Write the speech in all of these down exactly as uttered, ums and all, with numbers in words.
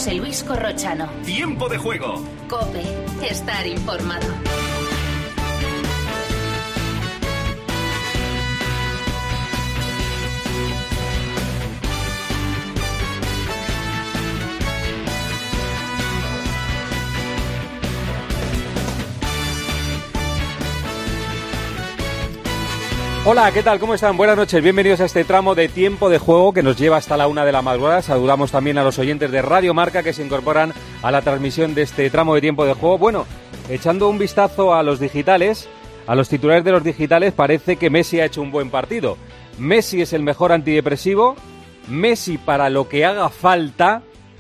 José Luis Corrochano. Tiempo de juego. COPE. Estar informado. Hola, ¿qué tal? ¿Cómo están? Buenas noches, bienvenidos a este tramo de Tiempo de Juego que nos lleva hasta la una de la madrugada. Saludamos también a los oyentes de Radio Marca que se incorporan a la transmisión de este tramo de Tiempo de Juego. Bueno, echando un vistazo a los digitales, a los titulares de los digitales, parece que Messi ha hecho un buen partido. Messi es el mejor antidepresivo, Messi para lo que haga falta,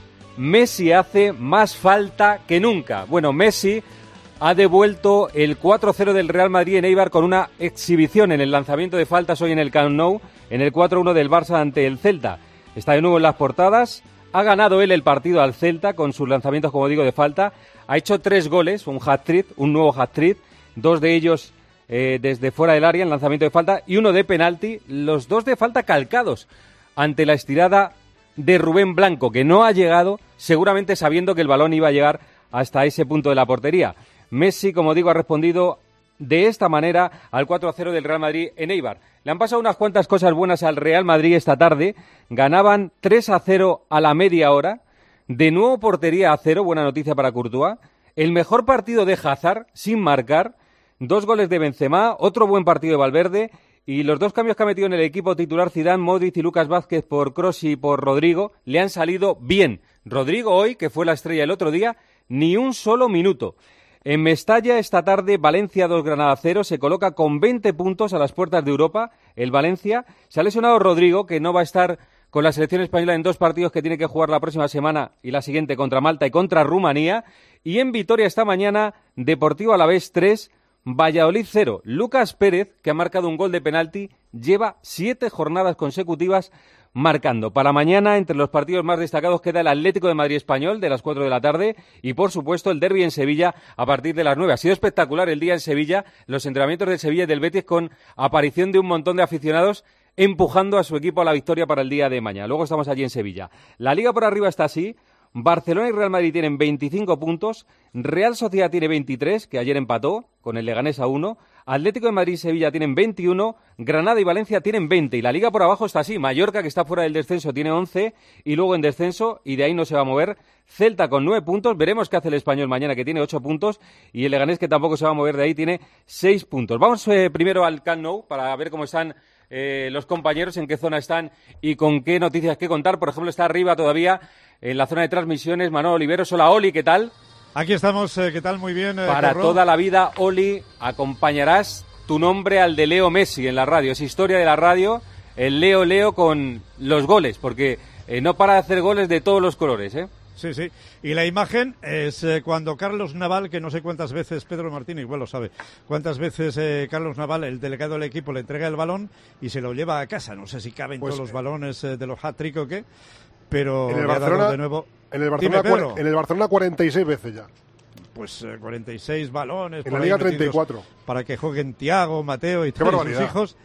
Messi hace más falta que nunca. Bueno, Messi ha devuelto el cuatro cero del Real Madrid en Eibar con una exhibición en el lanzamiento de faltas hoy en el Camp Nou, en el cuatro uno del Barça ante el Celta. Está de nuevo en las portadas, ha ganado él el partido al Celta con sus lanzamientos, como digo, de falta. Ha hecho tres goles, un hat-trick, un nuevo hat-trick, dos de ellos eh, desde fuera del área en lanzamiento de falta y uno de penalti, los dos de falta calcados ante la estirada de Rubén Blanco, que no ha llegado, seguramente sabiendo que el balón iba a llegar hasta ese punto de la portería. Messi, como digo, ha respondido de esta manera al cuatro a cero del Real Madrid en Eibar. Le han pasado unas cuantas cosas buenas al Real Madrid esta tarde. Ganaban tres a cero a la media hora. De nuevo portería a cero, buena noticia para Courtois. El mejor partido de Hazard, sin marcar. Dos goles de Benzema, otro buen partido de Valverde. Y los dos cambios que ha metido en el equipo titular Zidane, Modric y Lucas Vázquez por Kroos y por Rodrigo, le han salido bien. Rodrigo hoy, que fue la estrella el otro día, ni un solo minuto. En Mestalla, esta tarde, Valencia dos, Granada cero, se coloca con veinte puntos a las puertas de Europa. El Valencia se ha lesionado Rodrigo, que no va a estar con la selección española en dos partidos que tiene que jugar la próxima semana y la siguiente contra Malta y contra Rumanía. Y en Vitoria esta mañana, Deportivo Alavés tres, Valladolid cero. Lucas Pérez, que ha marcado un gol de penalti, lleva siete jornadas consecutivas marcando. Para mañana, entre los partidos más destacados, queda el Atlético de Madrid Español de las cuatro de la tarde y, por supuesto, el derbi en Sevilla a partir de las nueve. Ha sido espectacular el día en Sevilla, los entrenamientos del Sevilla y del Betis con aparición de un montón de aficionados empujando a su equipo a la victoria para el día de mañana. Luego estamos allí en Sevilla. La Liga por arriba está así. Barcelona y Real Madrid tienen veinticinco puntos, Real Sociedad tiene veintitrés, que ayer empató con el Leganés a uno, Atlético de Madrid y Sevilla tienen veintiuno, Granada y Valencia tienen veinte, y la Liga por abajo está así, Mallorca, que está fuera del descenso, tiene once, y luego en descenso, y de ahí no se va a mover, Celta con nueve puntos, veremos qué hace el Español mañana, que tiene ocho puntos, y el Leganés, que tampoco se va a mover de ahí, tiene seis puntos. Vamos eh, primero al Camp Nou, para ver cómo están eh, los compañeros, en qué zona están, y con qué noticias que contar. Por ejemplo, está arriba todavía en la zona de transmisiones Manuel Oliveros. Hola, Oli, ¿qué tal? Aquí estamos, eh, ¿qué tal? Muy bien. Eh, Para Corro. toda la vida, Oli, acompañarás tu nombre al de Leo Messi en la radio. Es historia de la radio, el Leo Leo con los goles, porque eh, no para de hacer goles de todos los colores, ¿eh? Sí, sí. Y la imagen es eh, cuando Carlos Naval, que no sé cuántas veces, Pedro Martínez igual lo sabe, cuántas veces eh, Carlos Naval, el delegado del equipo, le entrega el balón y se lo lleva a casa. No sé si caben pues, todos los balones eh, de los hat-trick o qué, pero en el Barcelona, de nuevo. En el Barcelona, Dime, en el Barcelona cuarenta y seis veces ya. Pues eh, cuarenta y seis balones. En la Liga treinta y cuatro. Para que jueguen Thiago, Mateo y todos sus hijos.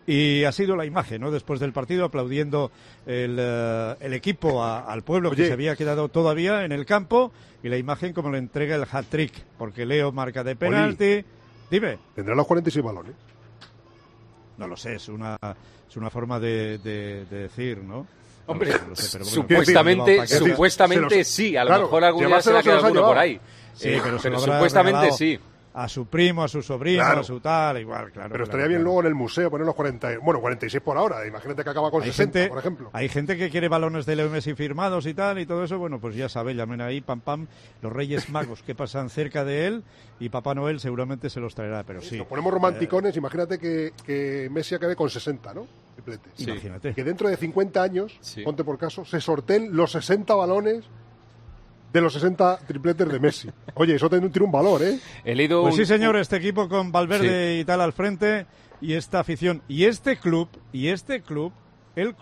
Y ha sido la imagen, ¿no? Después del partido, aplaudiendo el, uh, el equipo a, al pueblo Oye. que se había quedado todavía en el campo. Y la imagen como le entrega el hat-trick, porque Leo marca de penalti. Oli. Dime. ¿Tendrá los cuarenta y seis balones? No lo sé, es una, es una forma de, de, de decir, ¿no? Hombre, no sé, pero bueno, supuestamente, decir, supuestamente los, sí, a lo claro, mejor algún día se le ha quedado alguno por ahí. Sí, eh, pero, pero supuestamente sí. A su primo, a su sobrino, claro. a su tal, igual, claro. Pero claro, estaría claro. bien luego en el museo poner los cuarenta, bueno, cuarenta y seis por ahora. Imagínate que acaba con hay sesenta, gente, por ejemplo. Hay gente que quiere balones de Leo Messi firmados y tal, y todo eso. Bueno, pues ya sabe, llamen ahí, pam, pam, los Reyes Magos que pasan cerca de él, y Papá Noel seguramente se los traerá, pero sí. Nos ponemos romanticones, eh, imagínate que, que Messi acabe con sesenta, ¿no? Triplete. Sí. Imagínate. Que dentro de cincuenta años, sí. ponte por caso, se sorteen los sesenta balones de los sesenta tripletes de Messi. Oye, eso tiene un valor, ¿eh? He leído pues un... sí, señor, este equipo con Valverde sí. y tal al frente, y esta afición, y este club, y este club, el club,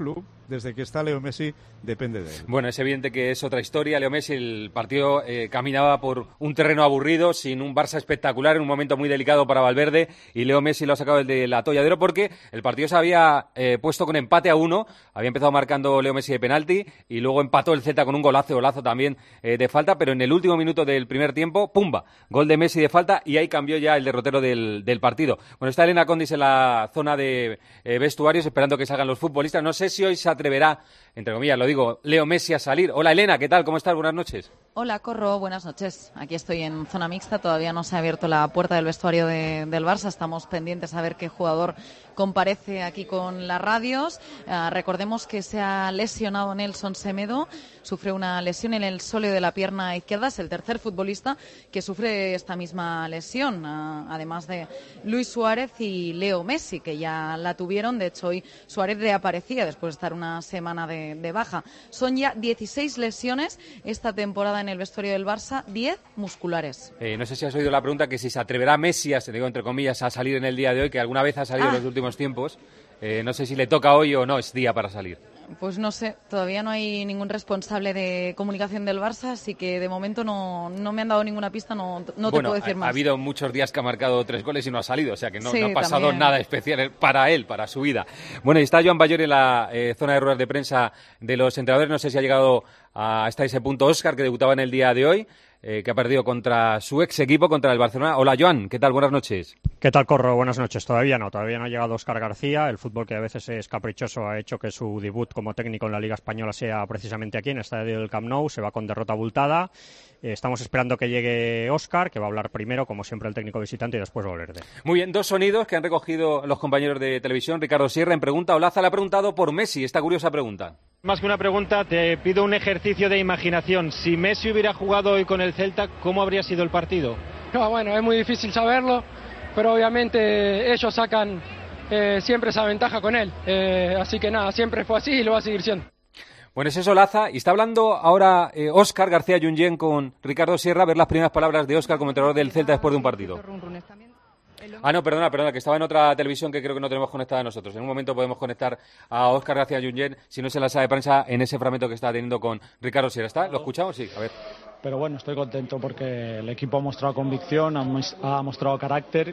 desde que está Leo Messi, depende de él. Bueno, es evidente que es otra historia. Leo Messi, el partido eh, caminaba por un terreno aburrido, sin un Barça espectacular, en un momento muy delicado para Valverde, y Leo Messi lo ha sacado del atolladero porque el partido se había eh, puesto con empate a uno, había empezado marcando Leo Messi de penalti, y luego empató el Celta con un golazo, golazo también eh, de falta, pero en el último minuto del primer tiempo, ¡pumba!, gol de Messi de falta, y ahí cambió ya el derrotero del, del partido. Bueno, está Elena Condis en la zona de eh, vestuarios, esperando que salgan los futbolistas. No sé si hoy se atreverá, entre comillas, lo digo, Leo Messi a salir. Hola, Elena, ¿qué tal? ¿Cómo estás? Buenas noches. Hola, Corro, buenas noches. Aquí estoy en zona mixta, todavía no se ha abierto la puerta del vestuario de, del Barça, estamos pendientes a ver qué jugador comparece aquí con las radios. Uh, recordemos que se ha lesionado Nelson Semedo, sufre una lesión en el sóleo de la pierna izquierda, es el tercer futbolista que sufre esta misma lesión, uh, además de Luis Suárez y Leo Messi, que ya la tuvieron. De hecho, hoy Suárez reaparecía después de estar una semana de, de baja. Son ya dieciséis lesiones esta temporada en el vestuario del Barça, diez musculares. Eh, no sé si has oído la pregunta, que si se atreverá Messi, a, se digo entre comillas, a salir en el día de hoy, que alguna vez ha salido ah. en los últimos tiempos. Eh, no sé si le toca hoy o no, es día para salir. Pues no sé, todavía no hay ningún responsable de comunicación del Barça, así que de momento no, no me han dado ninguna pista, no, no bueno, te puedo decir ha, más. Ha habido muchos días que ha marcado tres goles y no ha salido, o sea que no, sí, no ha pasado también. nada especial para él, para su vida. Bueno, y está Joan Bayor en la eh, zona de ruedas de prensa de los entrenadores. No sé si ha llegado a, hasta ese punto Óscar, que debutaba en el día de hoy, eh, que ha perdido contra su ex equipo, contra el Barcelona. Hola, Joan, ¿qué tal? Buenas noches. ¿Qué tal, Corro? Buenas noches. Todavía no, todavía no ha llegado Óscar García. El fútbol, que a veces es caprichoso, ha hecho que su debut como técnico en la Liga Española sea precisamente aquí, en el estadio del Camp Nou. Se va con derrota abultada. Eh, estamos esperando que llegue Óscar, que va a hablar primero, como siempre, el técnico visitante, y después Valverde. Muy bien, dos sonidos que han recogido los compañeros de televisión. Ricardo Sierra en pregunta. Olaza le ha preguntado por Messi, esta curiosa pregunta. Más que una pregunta, te pido un ejercicio de imaginación. Si Messi hubiera jugado hoy con el Celta, ¿cómo habría sido el partido? No, bueno, es muy difícil saberlo, pero obviamente ellos sacan eh, siempre esa ventaja con él. Eh, así que nada, siempre fue así y lo va a seguir siendo. Bueno, ese es Olaza, y está hablando ahora eh, Óscar García Junyent con Ricardo Sierra, a ver las primeras palabras de Óscar como entrenador del Celta después de un partido. Ah, no, perdona, perdona, que estaba en otra televisión que creo que no tenemos conectada nosotros. En un momento podemos conectar a Óscar García Junyent, si no es en la sala de prensa, en ese fragmento que está teniendo con Ricardo Sierra. ¿Está? ¿Lo escuchamos? Sí, a ver. Pero bueno, estoy contento porque el equipo ha mostrado convicción, ha mostrado carácter,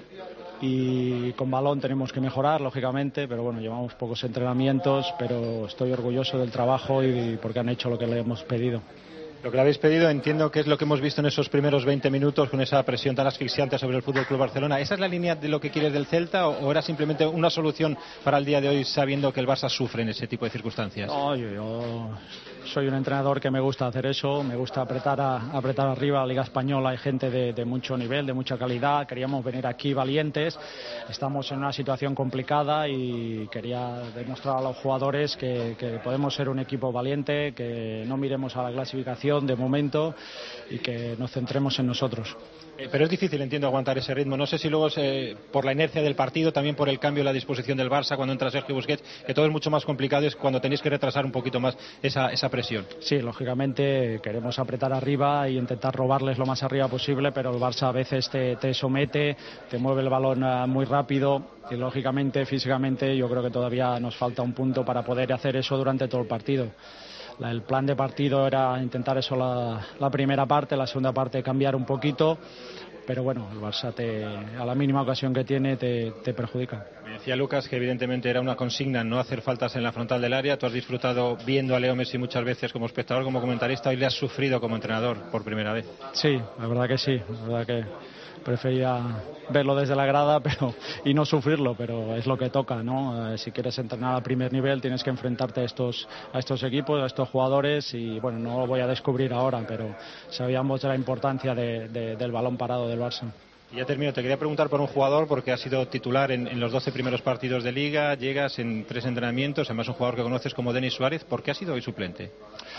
y con balón tenemos que mejorar, lógicamente, pero bueno, llevamos pocos entrenamientos, pero estoy orgulloso del trabajo y porque han hecho lo que le hemos pedido. Lo que le habéis pedido, entiendo que es lo que hemos visto en esos primeros veinte minutos con esa presión tan asfixiante sobre el F C Barcelona. ¿Esa es la línea de lo que quieres del Celta o era simplemente una solución para el día de hoy, sabiendo que el Barça sufre en ese tipo de circunstancias? No, yo, yo soy un entrenador que me gusta hacer eso, me gusta apretar a, apretar arriba. La Liga Española hay gente de, de mucho nivel, de mucha calidad. Queríamos venir aquí valientes, estamos en una situación complicada y quería demostrar a los jugadores que, que podemos ser un equipo valiente, que no miremos a la clasificación de momento y que nos centremos en nosotros. Eh, pero es difícil, entiendo, aguantar ese ritmo. No sé si luego es eh, por la inercia del partido, también por el cambio en la disposición del Barça cuando entra Sergio Busquets, que todo es mucho más complicado y es cuando tenéis que retrasar un poquito más esa, esa presión. Sí, lógicamente queremos apretar arriba e intentar robarles lo más arriba posible, pero el Barça a veces te, te somete, te mueve el balón uh, muy rápido y lógicamente, físicamente, yo creo que todavía nos falta un punto para poder hacer eso durante todo el partido. El plan de partido era intentar eso la, la primera parte, la segunda parte cambiar un poquito, pero bueno, el Barça te, a la mínima ocasión que tiene te, te perjudica. Me decía Lucas que evidentemente era una consigna no hacer faltas en la frontal del área. Tú has disfrutado viendo a Leo Messi muchas veces como espectador, como comentarista, hoy le has sufrido como entrenador por primera vez. Sí, la verdad que sí, la verdad que prefería verlo desde la grada pero y no sufrirlo, pero es lo que toca, ¿no? Eh, si quieres entrenar al primer nivel tienes que enfrentarte a estos, a estos equipos, a estos jugadores y bueno, no lo voy a descubrir ahora, pero sabíamos de la importancia de, de, del balón parado del Barça. Y ya termino, te quería preguntar por un jugador porque ha sido titular en, en los doce primeros partidos de Liga, llegas en tres entrenamientos, además un jugador que conoces como Denis Suárez. ¿Por qué ha sido hoy suplente?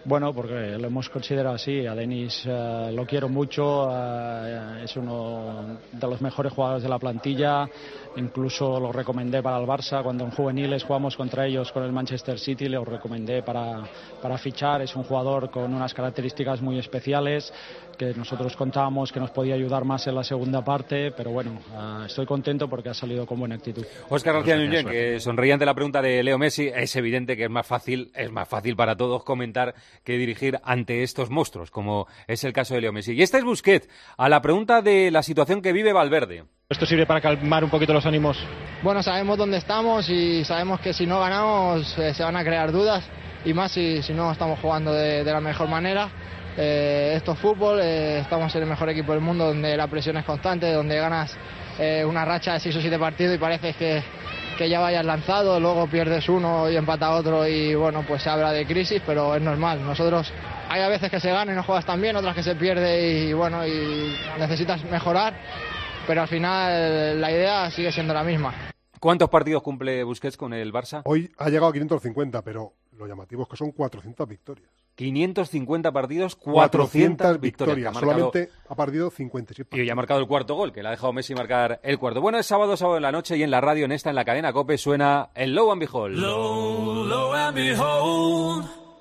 Bueno, porque lo hemos considerado así. A Denis uh, lo quiero mucho, uh, es uno de los mejores jugadores de la plantilla. Incluso lo recomendé para el Barça cuando en juveniles jugamos contra ellos con el Manchester City, lo recomendé para, para fichar. Es un jugador con unas características muy especiales que nosotros contábamos que nos podía ayudar más en la segunda parte, pero bueno, uh, estoy contento porque ha salido con buena actitud. Óscar García Nuñén, que sonreía ante la pregunta de Leo Messi. Es evidente que es más fácil, es más fácil para todos comentar que dirigir ante estos monstruos, como es el caso de Leo Messi. Y este es Busquets, a la pregunta de la situación que vive Valverde. ¿Esto sirve para calmar un poquito los ánimos? Bueno, sabemos dónde estamos y sabemos que si no ganamos eh, se van a crear dudas, y más si, si no estamos jugando de, de la mejor manera. Eh, esto es fútbol, eh, estamos en el mejor equipo del mundo, donde la presión es constante, donde ganas eh, una racha de seis o siete partidos y parece que, que ya vayas lanzado, luego pierdes uno y empata otro y bueno, pues se habla de crisis, pero es normal. Nosotros hay a veces que se gana y no juegas tan bien, otras que se pierde y bueno, y necesitas mejorar, pero al final la idea sigue siendo la misma. ¿Cuántos partidos cumple Busquets con el Barça? Hoy ha llegado a quinientos cincuenta, pero lo llamativo es que son cuatrocientas victorias. quinientos cincuenta partidos, cuatrocientas victorias. victorias. Ha marcado... Solamente ha perdido cincuenta y siete partidos. Y hoy ha marcado el cuarto gol, que le ha dejado Messi marcar el cuarto. Bueno, es sábado, sábado en la noche, y en la radio, en esta, en la cadena COPE, suena el Low and Behold. Low, low and behold,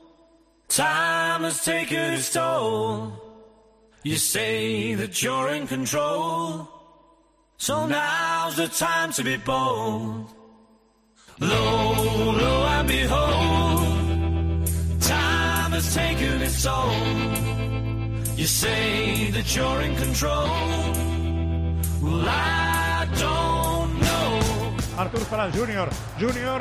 time has taken its toll. You say that you're in control, so now's the time to be bold. Low, low and behold, time has taken its toll. You say that you're in control, well I don't know. Artur Prat Junior, Junior.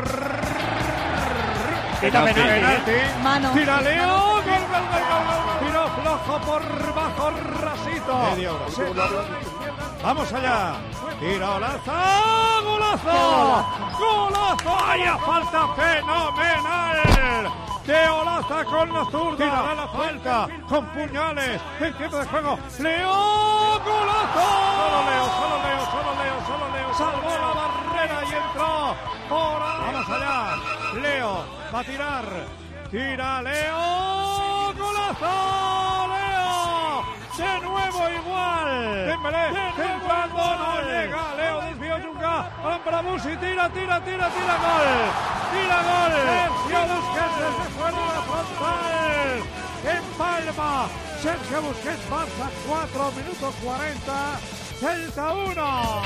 Penalti. Penalti. Mano. Tira Leo, gol, gol, gol, gol. Tiro flojo por bajo, rasito. Media hora. Sí. Vamos allá. Tira Olaza, golazo. Golazo. Vaya falta fenomenal de Olaza con la zurda. Tira la falta con puñales en tiempo de juego. Leo, golazo. Solo Leo, solo Leo, solo Leo, solo Leo. Salvó la barrera y entró. Por ahí. Vamos allá. Leo va a tirar. Tira Leo. Golazo. Leo. De nuevo igual. Dembélé. Templando. No llega. Leo desvió Junca. Para Busi. Tira, tira, tira, tira. Gol. Tira gol. Sergio Busquets desde fuera de la frontal. En Palma. Sergio Busquets pasa cuatro minutos cuarenta. Celta uno.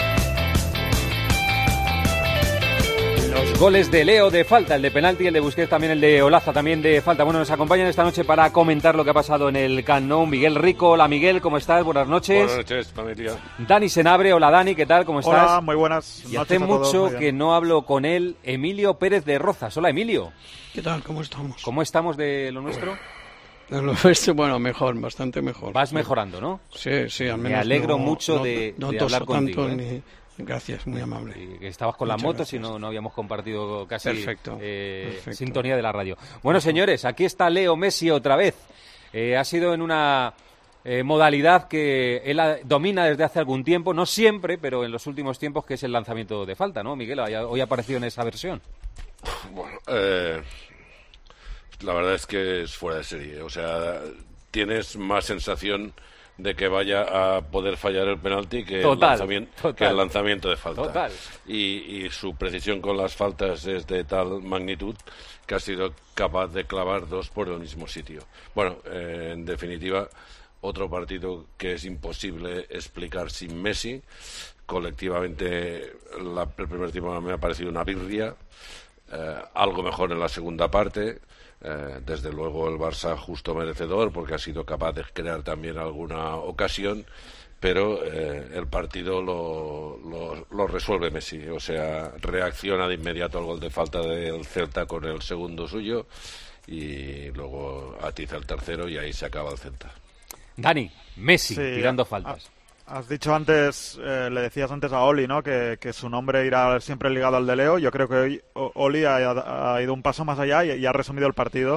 Los goles de Leo de falta, el de penalti, el de Busquets, también el de Olaza, también de falta. Bueno, nos acompañan esta noche para comentar lo que ha pasado en el Camp Nou Miguel Rico. Hola Miguel, ¿cómo estás? Buenas noches. Buenas noches, familia. Dani Senabre, hola Dani, ¿qué tal? ¿Cómo estás? Hola, muy buenas y hace mucho que no hablo con él, Emilio Pérez de Rozas. Hola Emilio. ¿Qué tal? ¿Cómo estamos? ¿Cómo estamos de lo nuestro? De lo nuestro, bueno, mejor, bastante mejor. Vas mejorando, ¿no? Sí, sí, al menos. Me alegro no, mucho no, de, no de toso hablar contigo. Tanto, ¿eh? ni... Gracias, muy amable. Y que estabas con Muchas la moto, gracias. si no, no habíamos compartido casi Perfecto, eh, perfecto. sintonía de la radio. Bueno, señores, aquí está Leo Messi otra vez. Eh, ha sido en una eh, modalidad que él ha- domina desde hace algún tiempo, no siempre, pero en los últimos tiempos, que es el lanzamiento de falta, ¿no, Miguel? Hoy ha- Hoy ha aparecido en esa versión. Bueno, eh, la verdad es que es fuera de serie. O sea, tienes más sensación de que vaya a poder fallar el penalti que, Total, el, lanzamiento, total. que el lanzamiento de falta. Total. Y, y su precisión con las faltas es de tal magnitud que ha sido capaz de clavar dos por el mismo sitio. Bueno, eh, en definitiva, otro partido que es imposible explicar sin Messi. Colectivamente, la, el primer tiempo me ha parecido una birria. Eh, algo mejor en la segunda parte. Eh, desde luego el Barça justo merecedor porque ha sido capaz de crear también alguna ocasión, pero eh, el partido lo, lo, lo resuelve Messi, o sea, reacciona de inmediato al gol de falta del Celta con el segundo suyo y luego atiza el tercero y ahí se acaba el Celta. Dani, Messi, Sí, tirando ah, faltas. Has dicho antes, eh, le decías antes a Oli, ¿no? Que, que su nombre irá siempre ligado al de Leo. Yo creo que hoy o- Oli ha, ha ido un paso más allá y, y ha resumido el partido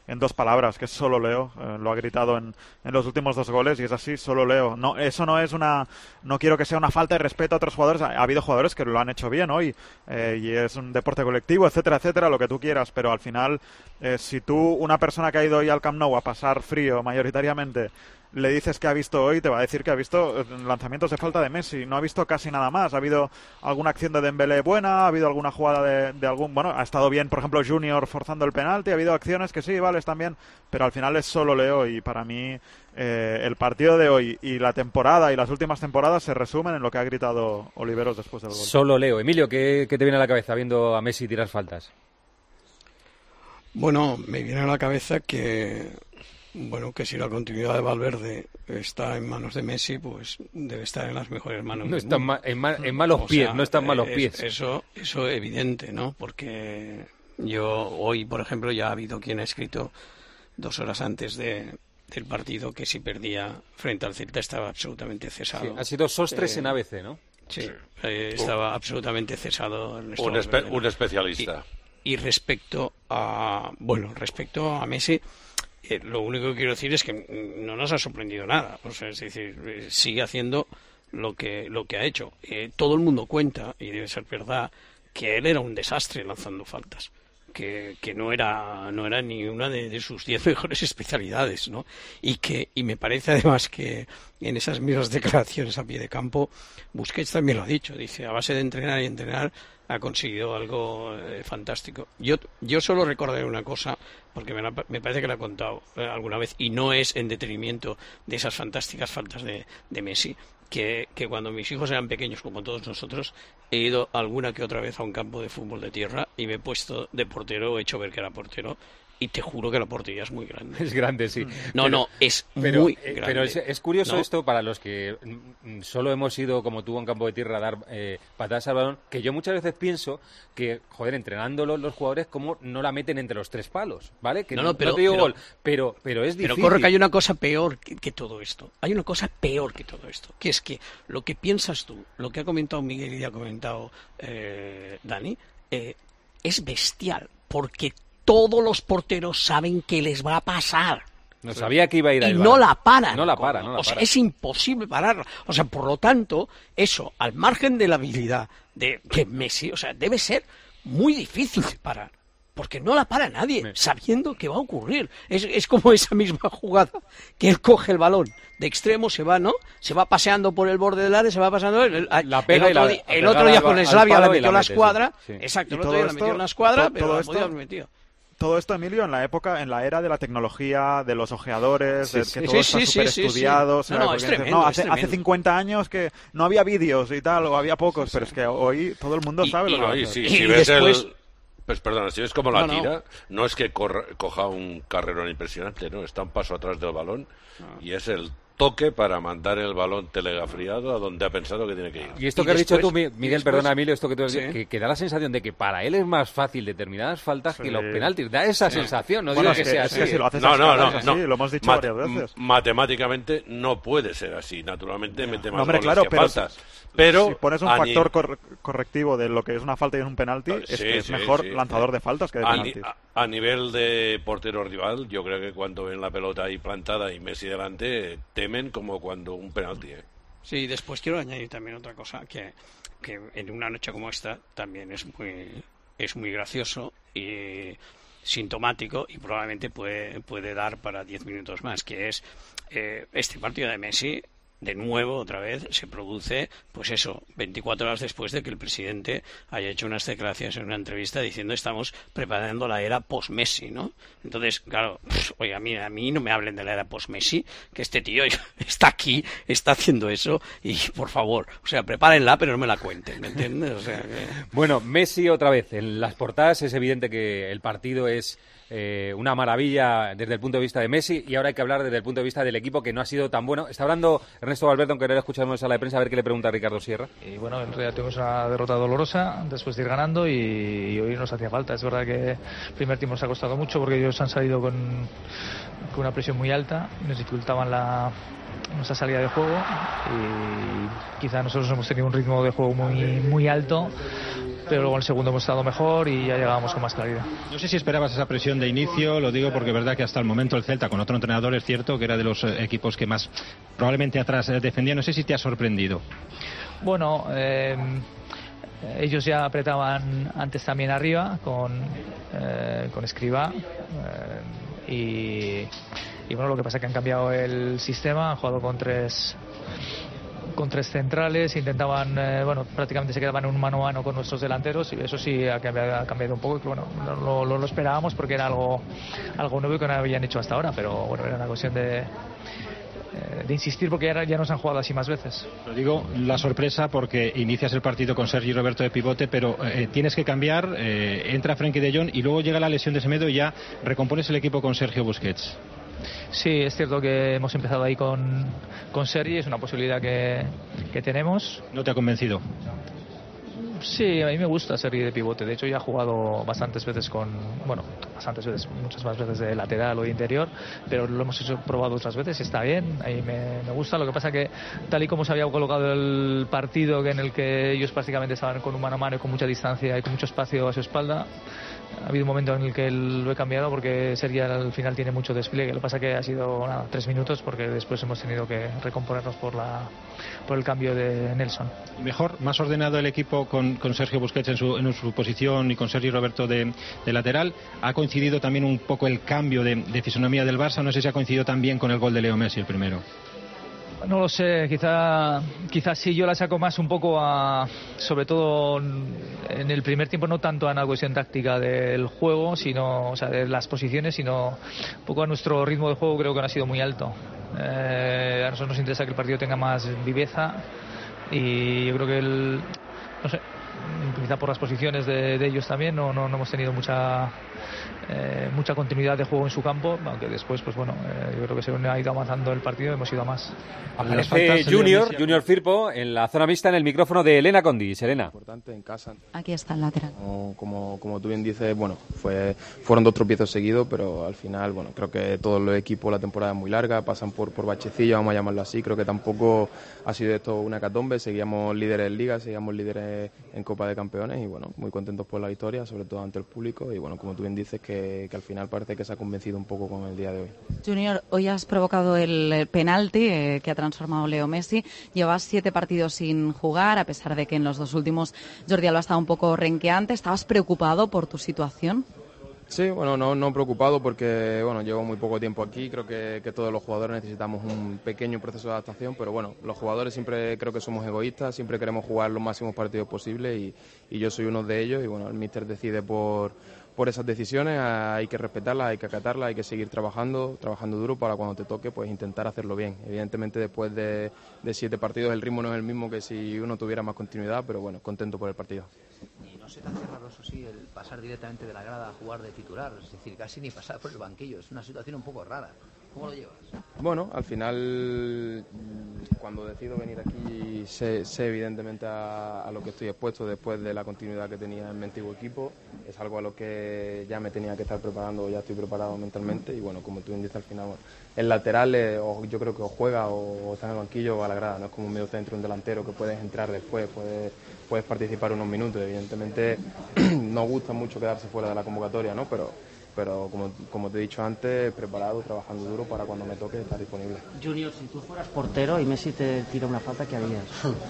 en dos palabras, que es solo Leo. Eh, lo ha gritado en, en los últimos dos goles y es así, solo Leo. No, eso no es una, no quiero que sea una falta de respeto a otros jugadores. Ha, ha habido jugadores que lo han hecho bien hoy eh, y es un deporte colectivo, etcétera, etcétera, lo que tú quieras, pero al final, eh, si tú, una persona que ha ido hoy al Camp Nou a pasar frío mayoritariamente, le dices que ha visto hoy, te va a decir que ha visto lanzamientos de falta de Messi. No ha visto casi nada más. Ha habido alguna acción de Dembélé buena, ha habido alguna jugada de, de algún... Bueno, ha estado bien, por ejemplo, Junior forzando el penalti. Ha habido acciones que sí, vale, están bien. Pero al final es solo Leo y para mí eh, el partido de hoy y la temporada y las últimas temporadas se resumen en lo que ha gritado Oliveros después del gol. Solo Leo. Emilio, ¿qué, qué te viene a la cabeza viendo a Messi tirar faltas? Bueno, me viene a la cabeza que... Bueno, que si la continuidad de Valverde está en manos de Messi, pues debe estar en las mejores manos. No está en, ma en, ma en malos o pies, sea, no está en malos es, pies. Eso eso es evidente, ¿no? Porque yo hoy, por ejemplo, ya ha habido quien ha escrito dos horas antes de, del partido que si perdía frente al Celta estaba absolutamente cesado. Sí, ha sido Sostres eh, en A B C, ¿no? Sí, sí. Eh, estaba uh. absolutamente cesado. Un, espe un especialista. Y, y respecto a, bueno, respecto a Messi... Eh, lo único que quiero decir es que no nos ha sorprendido nada, o sea, es decir, eh, sigue haciendo lo que lo que ha hecho. Eh, todo el mundo cuenta, y debe ser verdad, que él era un desastre lanzando faltas, que, que no era no era ni una de, de sus diez mejores especialidades, ¿no? Y que y me parece además que en esas mismas declaraciones a pie de campo, Busquets también lo ha dicho, dice, a base de entrenar y entrenar ha conseguido algo eh, fantástico. Yo yo solo recordaré una cosa, porque me, la, me parece que la he contado eh, alguna vez, y no es en detrimento de esas fantásticas faltas de, de Messi, que, que cuando mis hijos eran pequeños, como todos nosotros, he ido alguna que otra vez a un campo de fútbol de tierra y me he puesto de portero, he hecho ver que era portero, y te juro que la portería es muy grande. Es grande, sí. No, pero, no, es pero, muy eh, grande. Pero es, es curioso ¿no? esto para los que solo hemos ido, como tú, a un campo de tierra a dar eh, patadas al balón, que yo muchas veces pienso que, joder, entrenándolo los jugadores, como no la meten entre los tres palos, ¿vale? Que no, no, no, pero, no te digo pero, gol, pero, pero es difícil. Pero corre que hay una cosa peor que, que todo esto. Hay una cosa peor que todo esto, que es que lo que piensas tú, lo que ha comentado Miguel y ha comentado eh, Dani, eh, es bestial, porque todos los porteros saben que les va a pasar. No sabía que iba a ir a Y no la paran. No la para, no la o sea, para. es imposible pararla. O sea, por lo tanto, eso, al margen de la habilidad de, de Messi, o sea, debe ser muy difícil de parar. Porque no la para nadie, Me... sabiendo que va a ocurrir. Es, es como esa misma jugada, que él coge el balón de extremo, se va, ¿no? Se va paseando por el borde del área, se va pasando. El, la pega el otro, y la, día, el otro día con Slavia la metió la escuadra. Sí. Exacto, el otro día la metió en la escuadra, pero la podía haber metido. Todo esto, Emilio, en la época, en la era de la tecnología, de los ojeadores, sí, de sí, que todo sí, está sí, súper sí, estudiado. sí, sí. No, no, es tremendo, no, hace, es tremendo. hace cincuenta años que no había vídeos y tal, o había pocos, sí, pero sí. Es que hoy todo el mundo y, sabe y lo no, que y, va a sí, hacer. si y ves después... el... Pues perdona, si ves cómo la no, tira, no. no es que corra, coja un carrerón impresionante, no, está un paso atrás del balón no. y es el toque para mandar el balón telegafriado a donde ha pensado que tiene que ir. Y esto y que después, has dicho tú, Miguel, después, perdona, Emilio, esto que tú has sí. dicho, que, que da la sensación de que para él es más fácil determinadas faltas sí. que los penaltis. Da esa sí. sensación, no bueno, digo que, que sea es así. que si lo haces no, no, no, así, no. lo hemos dicho Mat varias veces. Matemáticamente no puede ser así, naturalmente no. mete más no, hombre, goles claro, que pero faltas. Pero si pones un factor cor correctivo de lo que es una falta y un penalti, sí, es que es sí, mejor sí, lanzador sí. de faltas que de a penaltis. Ni, a, a nivel de portero rival, yo creo que cuando ven la pelota ahí plantada y Messi delante, temen como cuando un penalti. ¿eh? Sí, después quiero añadir también otra cosa, que, que en una noche como esta también es muy, es muy gracioso y sintomático y probablemente puede, puede dar para diez minutos más, que es eh, este partido de Messi. De nuevo, otra vez, se produce, pues eso, veinticuatro horas después de que el presidente haya hecho unas declaraciones en una entrevista diciendo estamos preparando la era post-Messi, ¿no? Entonces, claro, pues, oye, a mí, a mí no me hablen de la era post-Messi, que este tío está aquí, está haciendo eso, y por favor, o sea, prepárenla, pero no me la cuenten, ¿me entiendes? O sea, que... Bueno, Messi otra vez, en las portadas es evidente que el partido es eh, una maravilla desde el punto de vista de Messi, y ahora hay que hablar desde el punto de vista del equipo, que no ha sido tan bueno. Está hablando Ernesto Valverde, aunque no le escuchamos en la sala de prensa, a ver qué le pregunta a Ricardo Sierra. Y bueno, en realidad tuvimos una derrota dolorosa después de ir ganando y, y hoy nos hacía falta. Es verdad que el primer tiempo nos ha costado mucho porque ellos han salido con, con una presión muy alta, nos dificultaban la, nuestra salida de juego y quizá nosotros hemos tenido un ritmo de juego muy, muy alto pero luego en el segundo hemos estado mejor y ya llegábamos con más claridad. No sé si esperabas esa presión de inicio, lo digo porque es verdad que hasta el momento el Celta, con otro entrenador, es cierto que era de los equipos que más probablemente atrás defendía. No sé si te ha sorprendido. Bueno, eh, ellos ya apretaban antes también arriba con, eh, con Escribá eh, y, y bueno, lo que pasa es que han cambiado el sistema, han jugado con tres con tres centrales, intentaban, eh, bueno, prácticamente se quedaban en un mano a mano con nuestros delanteros y eso sí ha cambiado, ha cambiado un poco y bueno, lo, lo, lo esperábamos porque era algo algo nuevo que no habían hecho hasta ahora, pero bueno, era una cuestión de de insistir porque ya, ya nos han jugado así más veces. Lo digo, la sorpresa porque inicias el partido con Sergi Roberto de pivote, pero eh, tienes que cambiar, eh, entra Frenkie de Jong y luego llega la lesión de Semedo y ya recompones el equipo con Sergio Busquets. Sí, es cierto que hemos empezado ahí con, con Sergi, es una posibilidad que, que tenemos. ¿No te ha convencido? Sí, a mí me gusta Sergi de pivote. De hecho, ya he jugado bastantes veces con, bueno, bastantes veces, muchas más veces de lateral o de interior, pero lo hemos hecho, probado otras veces y está bien. Ahí me, me gusta. Lo que pasa que tal y como se había colocado el partido, que en el que ellos prácticamente estaban con un mano a mano y con mucha distancia y con mucho espacio a su espalda, ha habido un momento en el que lo he cambiado porque Sergi al final tiene mucho despliegue. Lo que pasa que ha sido nada, tres minutos porque después hemos tenido que recomponernos por la por el cambio de Nelson. Mejor, más ordenado el equipo con, con Sergio Busquets en su, en su posición y con Sergi Roberto de, de lateral. Ha coincidido también un poco el cambio de, de fisonomía del Barça. No sé si ha coincidido también con el gol de Leo Messi, el primero. No lo sé, quizá, quizás sí, yo la saco más un poco a, sobre todo en el primer tiempo, no tanto a una cuestión táctica del juego, sino, o sea, de las posiciones, sino un poco a nuestro ritmo de juego. Creo que no ha sido muy alto. Eh, a nosotros nos interesa que el partido tenga más viveza y yo creo que el, no sé, quizá por las posiciones de, de ellos también no, no, no hemos tenido mucha eh, mucha continuidad de juego en su campo, aunque después pues bueno, eh, yo creo que según ha ido avanzando el partido hemos ido a más. Aparece Junior, Junior Firpo en la zona mixta en el micrófono de Elena Condis. Elena. Importante en casa. Aquí está el lateral. Como, como, como tú bien dices, bueno, fue, fueron dos tropiezos seguidos, pero al final, bueno, creo que todos los equipos, la temporada es muy larga, pasan por, por bachecillo, vamos a llamarlo así. Creo que tampoco ha sido esto una hecatombe, seguíamos líderes en Liga, seguíamos líderes en Copa de Campeones y bueno, muy contentos por la victoria, sobre todo ante el público y bueno, como tú bien dices, que, que al final parece que se ha convencido un poco con el día de hoy. Junior, hoy has provocado el, el penalti eh, que ha transformado Leo Messi. Llevas siete partidos sin jugar, a pesar de que en los dos últimos Jordi Alba estaba un poco renqueante. ¿Estabas preocupado por tu situación? Sí, bueno, no, no preocupado porque bueno, llevo muy poco tiempo aquí, creo que, que todos los jugadores necesitamos un pequeño proceso de adaptación, pero bueno, los jugadores siempre creo que somos egoístas, siempre queremos jugar los máximos partidos posibles y, y yo soy uno de ellos y bueno, el míster decide por, por esas decisiones, hay que respetarlas, hay que acatarlas, hay que seguir trabajando, trabajando duro para cuando te toque pues intentar hacerlo bien. Evidentemente después de, de siete partidos el ritmo no es el mismo que si uno tuviera más continuidad, pero bueno, contento por el partido. ¿No se te hace raro, eso sí, el pasar directamente de la grada a jugar de titular? Es decir, casi ni pasar por el banquillo. Es una situación un poco rara. ¿Cómo lo llevas? Bueno, al final, cuando decido venir aquí, sé, sé evidentemente a, a lo que estoy expuesto después de la continuidad que tenía en mi antiguo equipo. Es algo a lo que ya me tenía que estar preparando, ya estoy preparado mentalmente. Y bueno, como tú bien dices, al final, bueno, el lateral eh, o yo creo que o juega o, o está en el banquillo o a la grada. No es como un medio centro, un delantero que puedes entrar después, puedes, puedes participar unos minutos. Evidentemente, nos gusta mucho quedarse fuera de la convocatoria, ¿no? Pero pero como, como te he dicho antes, preparado, trabajando duro para cuando me toque estar disponible. Junior, si tú fueras portero y Messi te tira una falta, ¿qué harías?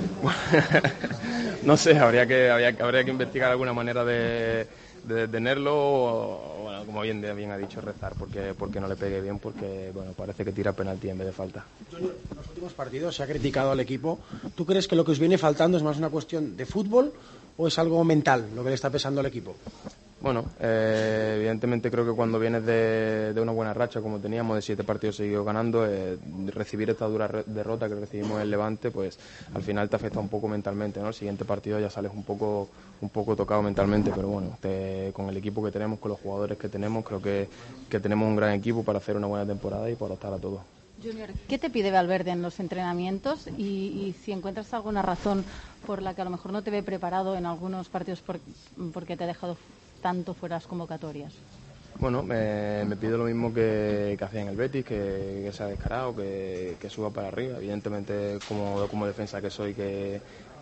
No sé, habría que, habría, habría que investigar alguna manera de, de detenerlo o, bueno, como bien, bien ha dicho, rezar porque, porque no le pegue bien, porque bueno, parece que tira penalti en vez de falta. Junior, en los últimos partidos se ha criticado al equipo. ¿Tú crees que lo que os viene faltando es más una cuestión de fútbol o es algo mental lo que le está pesando al equipo? Bueno, eh, evidentemente creo que cuando vienes de, de una buena racha como teníamos, de siete partidos seguidos ganando, eh, recibir esta dura re- derrota que recibimos en Levante, pues al final te afecta un poco mentalmente, ¿no? El siguiente partido ya sales un poco un poco tocado mentalmente, pero bueno, te, con el equipo que tenemos, con los jugadores que tenemos, creo que, que tenemos un gran equipo para hacer una buena temporada y para optar a todo. Junior, ¿qué te pide Valverde en los entrenamientos y, y si encuentras alguna razón por la que a lo mejor no te ve preparado en algunos partidos por, porque te ha dejado tanto fuera las convocatorias? Bueno, me, me pide lo mismo que, que hacía en el Betis, que, que sea descarado, que, que suba para arriba. Evidentemente, como, como defensa que soy, que,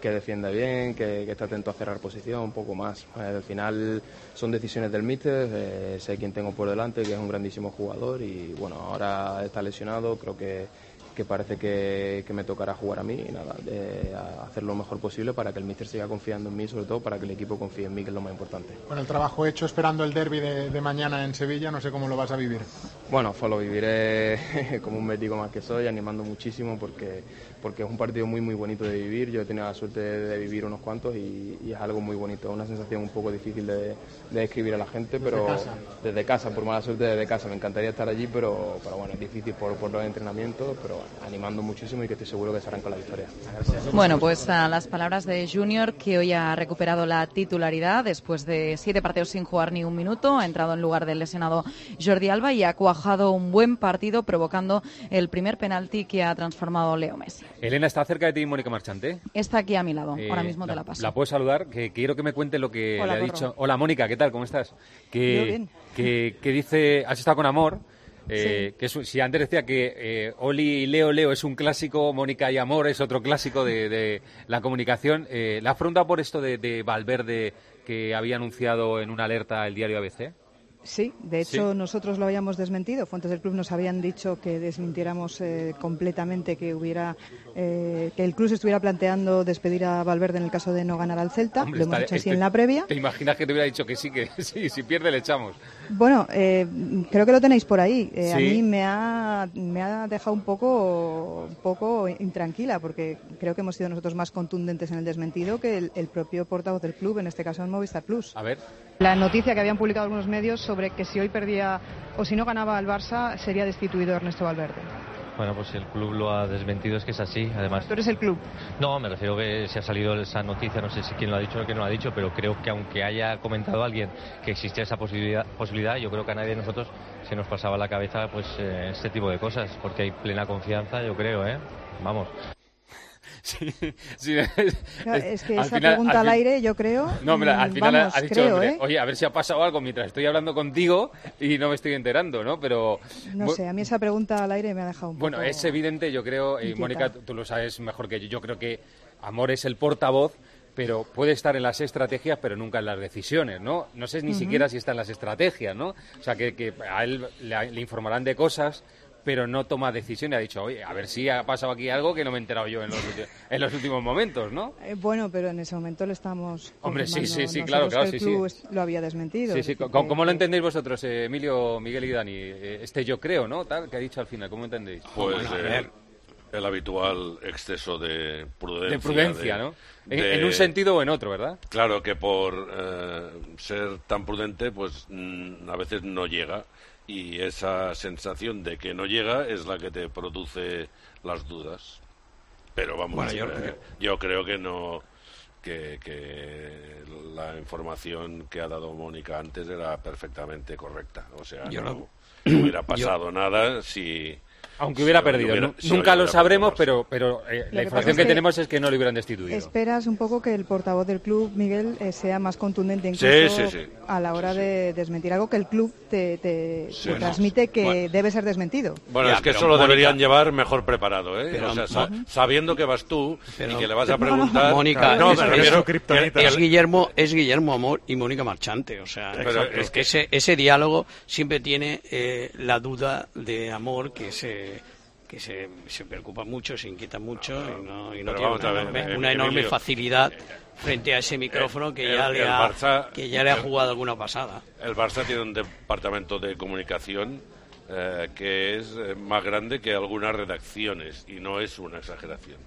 que defienda bien, que, que esté atento a cerrar posición, un poco más. Eh, al final son decisiones del míster, eh, sé quién tengo por delante, que es un grandísimo jugador y bueno, ahora está lesionado, creo que que parece que, que me tocará jugar a mí y nada, de, a hacer lo mejor posible para que el míster siga confiando en mí, sobre todo para que el equipo confíe en mí, que es lo más importante. Con el trabajo hecho esperando el derbi de, de mañana en Sevilla, no sé cómo lo vas a vivir. Bueno, pues lo viviré como un bético más que soy, animando muchísimo porque, porque es un partido muy muy bonito de vivir. Yo he tenido la suerte de, de vivir unos cuantos y, y es algo muy bonito, una sensación un poco difícil de, de describir a la gente, pero desde casa, desde casa por mala suerte desde casa, me encantaría estar allí, pero, pero bueno, es difícil por, por los entrenamientos, pero animando muchísimo y que estoy seguro que se harán con la victoria. Bueno, pues a las palabras de Junior, que hoy ha recuperado la titularidad después de siete partidos sin jugar ni un minuto, ha entrado en lugar del lesionado Jordi Alba y ha cuajado un buen partido provocando el primer penalti que ha transformado Leo Messi. Elena, ¿está cerca de ti Mónica Marchante? Está aquí a mi lado, Eh, ahora mismo la, te la paso. La puedes saludar, que quiero que me cuente lo que Hola, le ha Gorro. dicho. Hola Mónica, ¿qué tal? ¿Cómo estás? Que, Yo bien. Que, que dice, has estado con Amor. Eh, que es, un- si antes decía que eh, Oli y Leo Leo es un clásico, Mónica y Amor es otro clásico de, de la comunicación, eh, ¿le has preguntado por esto de, de Valverde que había anunciado en una alerta el diario A B C? Sí, de hecho Sí. nosotros lo habíamos desmentido. Fuentes del club nos habían dicho que desmintiéramos eh, completamente que hubiera eh, que el club se estuviera planteando despedir a Valverde en el caso de no ganar al Celta. Hombre, lo hemos está- hecho así este- en la previa. ¿Te imaginas que te hubiera dicho que sí, que sí, si pierde le echamos? Bueno, eh, creo que lo tenéis por ahí. Eh, A Sí. mí me ha, me ha dejado un poco, un poco intranquila porque creo que hemos sido nosotros más contundentes en el desmentido que el, el propio portavoz del club, en este caso en Movistar Plus. A ver. La noticia que habían publicado algunos medios sobre que si hoy perdía o si no ganaba el Barça sería destituido Ernesto Valverde. Bueno, pues el club lo ha desmentido, es que es así, además. ¿Tú eres el club? No, me refiero que si ha salido esa noticia, no sé si quién lo ha dicho o quién no lo ha dicho, pero creo que aunque haya comentado alguien que existía esa posibilidad, posibilidad yo creo que a nadie de nosotros se nos pasaba a la cabeza pues eh, este tipo de cosas, porque hay plena confianza, yo creo, ¿eh? Vamos. Sí, sí, Claro, es que al esa final- pregunta al fin- aire, yo creo. No, hombre, al mm, final vamos, has dicho, creo, hombre, ¿eh? oye, a ver si ha pasado algo mientras estoy hablando contigo y no me estoy enterando, ¿no? Pero No bu- sé, a mí esa pregunta al aire me ha dejado un bueno, poco. es evidente, yo creo, y inquieta. Mónica, tú, tú lo sabes mejor que yo, yo creo que Amor es el portavoz, pero puede estar en las estrategias, pero nunca en las decisiones, ¿no? No sé ni Ujú. siquiera si está en las estrategias, ¿no? O sea, que, que a él le, le informarán de cosas, pero no toma decisiones. Ha dicho, oye, a ver si ha pasado aquí algo que no me he enterado yo en los, ulti- en los últimos momentos, ¿no? Eh, bueno, pero en ese momento le estamos. Hombre, sí, sí, sí, confirmando claro, nosotros claro, que el sí, club sí. es- lo había desmentido. Sí, es sí. decir, ¿Cómo, que- cómo lo entendéis vosotros, eh, Emilio, Miguel y Dani? Eh, Este yo creo, ¿no? Tal, que ha dicho al final, ¿cómo entendéis? Pues eh, el habitual exceso de prudencia. De prudencia, de- ¿no? En, de- en un sentido o en otro, ¿verdad? Claro que por eh, ser tan prudente, pues mm, a veces no llega. Y esa sensación de que no llega es la que te produce las dudas. Pero vamos, Bueno, yo- eh, yo creo que no. Que, que la información que ha dado Mónica antes era perfectamente correcta. O sea, Yo no, lo- no hubiera yo- pasado nada si. Aunque hubiera si perdido. hubiera- Nu- si Nunca hubiera lo sabremos, perdido. pero, pero eh, Lo la que información pasa es que, que tenemos es que no lo hubieran destituido. Esperas un poco que el portavoz del club, Miguel, eh, sea más contundente Sí, incluso sí, sí. a la hora de desmentir algo que el club te, te- Sí, te sí. transmite que Bueno. debe ser desmentido. Bueno, Ya, es que pero eso lo Mónica- deberían llevar mejor preparado, ¿eh? Pero- o sea, sa- Ujú. sabiendo que vas tú Pero- y que le vas a No, no, preguntar... Mónica, no, es, me es- refiero... es- es Guillermo, es Guillermo Amor y Mónica Marchante. O sea, Pero exacto. es que- ese, ese diálogo siempre tiene eh, la duda de Amor que se que se, se preocupa mucho, se inquieta mucho y no, y no Pero tiene vamos una a ver, enorme, eh, una enorme Emilio, facilidad frente a ese micrófono que el- ya le el ha Barça- que ya le ha el- jugado alguna pasada. El Barça tiene un departamento de comunicación eh, que es eh, más grande que algunas redacciones y no es una exageración.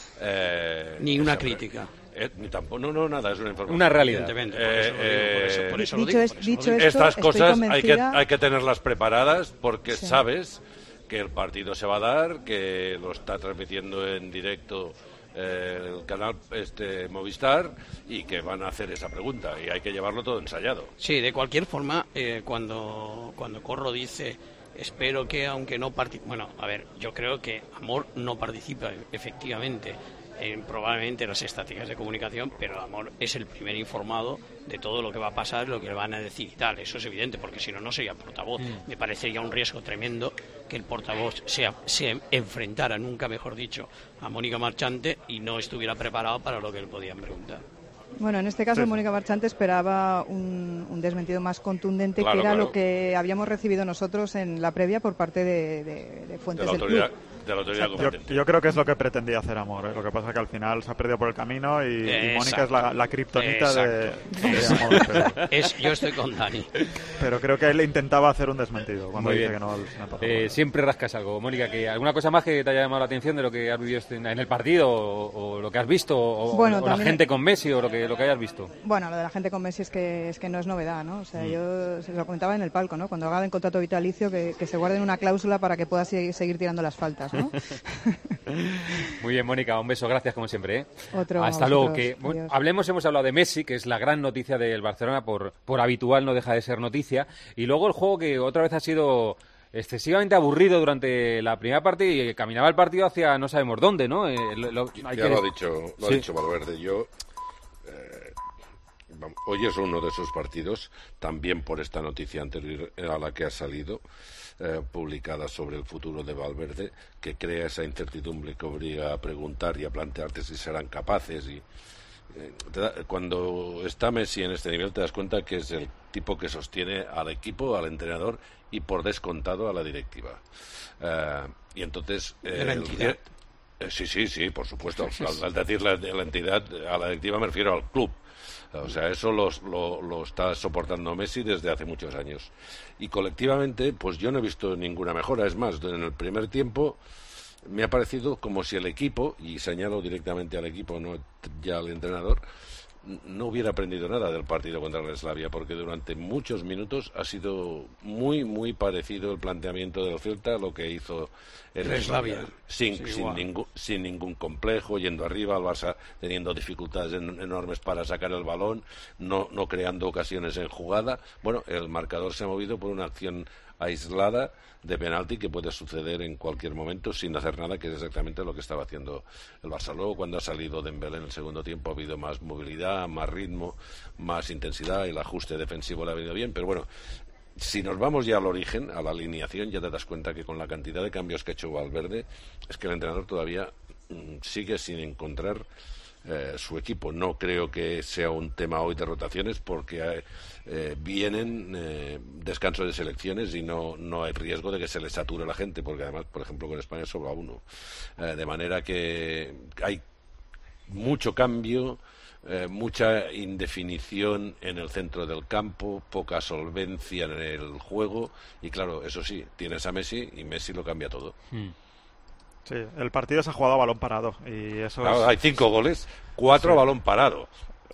Eh, Ni una esa- crítica. eh, ni tampoco, no, no, nada, es una información. Una realidad. Evidentemente, por eso lo digo, por eso- por eso lo Dicho digo, es- por eso lo dicho digo. esto, Estas estoy cosas hay que, convencida- hay que tenerlas preparadas porque Sí. sabes que el partido se va a dar, que lo está transmitiendo en directo eh, el canal este Movistar y que van a hacer esa pregunta y hay que llevarlo todo ensayado. Sí, de cualquier forma, eh, cuando, cuando Corro dice, espero que aunque no participe... Bueno, a ver, yo creo que Amor no participa efectivamente en probablemente las estrategias de comunicación, pero Amor es el primer informado de todo lo que va a pasar, lo que le van a decir y tal. Eso es evidente, porque si no, no sería portavoz. Mm. Me parecería un riesgo tremendo que el portavoz se, se enfrentara, nunca mejor dicho, a Mónica Marchante y no estuviera preparado para lo que le podían preguntar. Bueno, en este caso sí. Mónica Marchante esperaba un, un desmentido más contundente, claro, que era claro. lo que habíamos recibido nosotros en la previa por parte de, de, de fuentes de la del autoridad, club. De la autoridad yo, yo creo que es lo que pretendía hacer Amor, ¿eh? Lo que pasa es que al final se ha perdido por el camino y, y Mónica es la, la kriptonita de, de Amor. Pero, es, yo estoy con Dani. Pero creo que él intentaba hacer un desmentido cuando Muy dice bien. que no. Eh, siempre rascas algo. Mónica, ¿que ¿alguna cosa más que te haya llamado la atención de lo que has vivido en el partido o, o lo que has visto o, Bueno, o la también- gente con Messi o lo que, lo que hayas visto? Bueno, lo de la gente con Messi es que, es que no es novedad, ¿no? O sea, Mm. yo se lo comentaba en el palco, ¿no? Cuando hagan contrato vitalicio, que, que se guarden una cláusula para que pueda seguir, seguir tirando las faltas, ¿no? Muy bien, Mónica, un beso, gracias como siempre. ¿eh? Otro, Hasta luego. vosotros. Que, bueno, Adiós. hablemos, hemos hablado de Messi, que es la gran noticia del Barcelona, por, por habitual no deja de ser noticia. Y luego el juego que otra vez ha sido excesivamente aburrido durante la primera parte y caminaba el partido hacia no sabemos dónde, ¿no? Eh, lo, lo- hay Ya que- lo ha dicho, lo Sí. ha dicho Valverde. Yo, eh, vamos, hoy es uno de esos partidos, también por esta noticia anterior a la que ha salido, eh, publicada sobre el futuro de Valverde, que crea esa incertidumbre que obliga a preguntar y a plantearte si serán capaces. Y eh, te da- cuando está Messi en este nivel te das cuenta que es el tipo que sostiene al equipo, al entrenador y por descontado a la directiva. Eh, y entonces De la el- entidad. eh, Sí, sí, sí, por supuesto. Al, al decir la, la entidad, a la directiva me refiero al club. O sea, eso los- lo, lo está soportando Messi desde hace muchos años. Y colectivamente, pues yo no he visto ninguna mejora. Es más, en el primer tiempo me ha parecido como si el equipo, y señalo directamente al equipo, no ya al entrenador, no hubiera aprendido nada del partido contra el Slavia, porque durante muchos minutos ha sido muy, muy parecido el planteamiento del Celta a lo que hizo el El Slavia. Slavia. Sin, Sí, sin, igual. ningún, sin ningún complejo, yendo arriba, al Barça teniendo dificultades en- enormes para sacar el balón, no, no creando ocasiones en jugada. Bueno, el marcador se ha movido por una acción aislada de penalti que puede suceder en cualquier momento sin hacer nada, que es exactamente lo que estaba haciendo el Barça. Luego, cuando ha salido Dembélé en el segundo tiempo, ha habido más movilidad, más ritmo, más intensidad, el ajuste defensivo le ha venido bien, pero bueno, si nos vamos ya al origen, a la alineación, ya te das cuenta que con la cantidad de cambios que ha hecho Valverde, es que el entrenador todavía mm, sigue sin encontrar eh, su equipo. No creo que sea un tema hoy de rotaciones porque eh, eh, vienen eh, descansos de selecciones y no, no hay riesgo de que se les sature la gente, porque además, por ejemplo, con España sobra uno. Eh, de manera que hay mucho cambio, eh, mucha indefinición en el centro del campo, poca solvencia en el juego y claro, eso sí, tienes a Messi y Messi lo cambia todo. Sí, el partido se ha jugado a balón parado y eso Claro, es- hay cinco goles, cuatro Sí. a balón parado.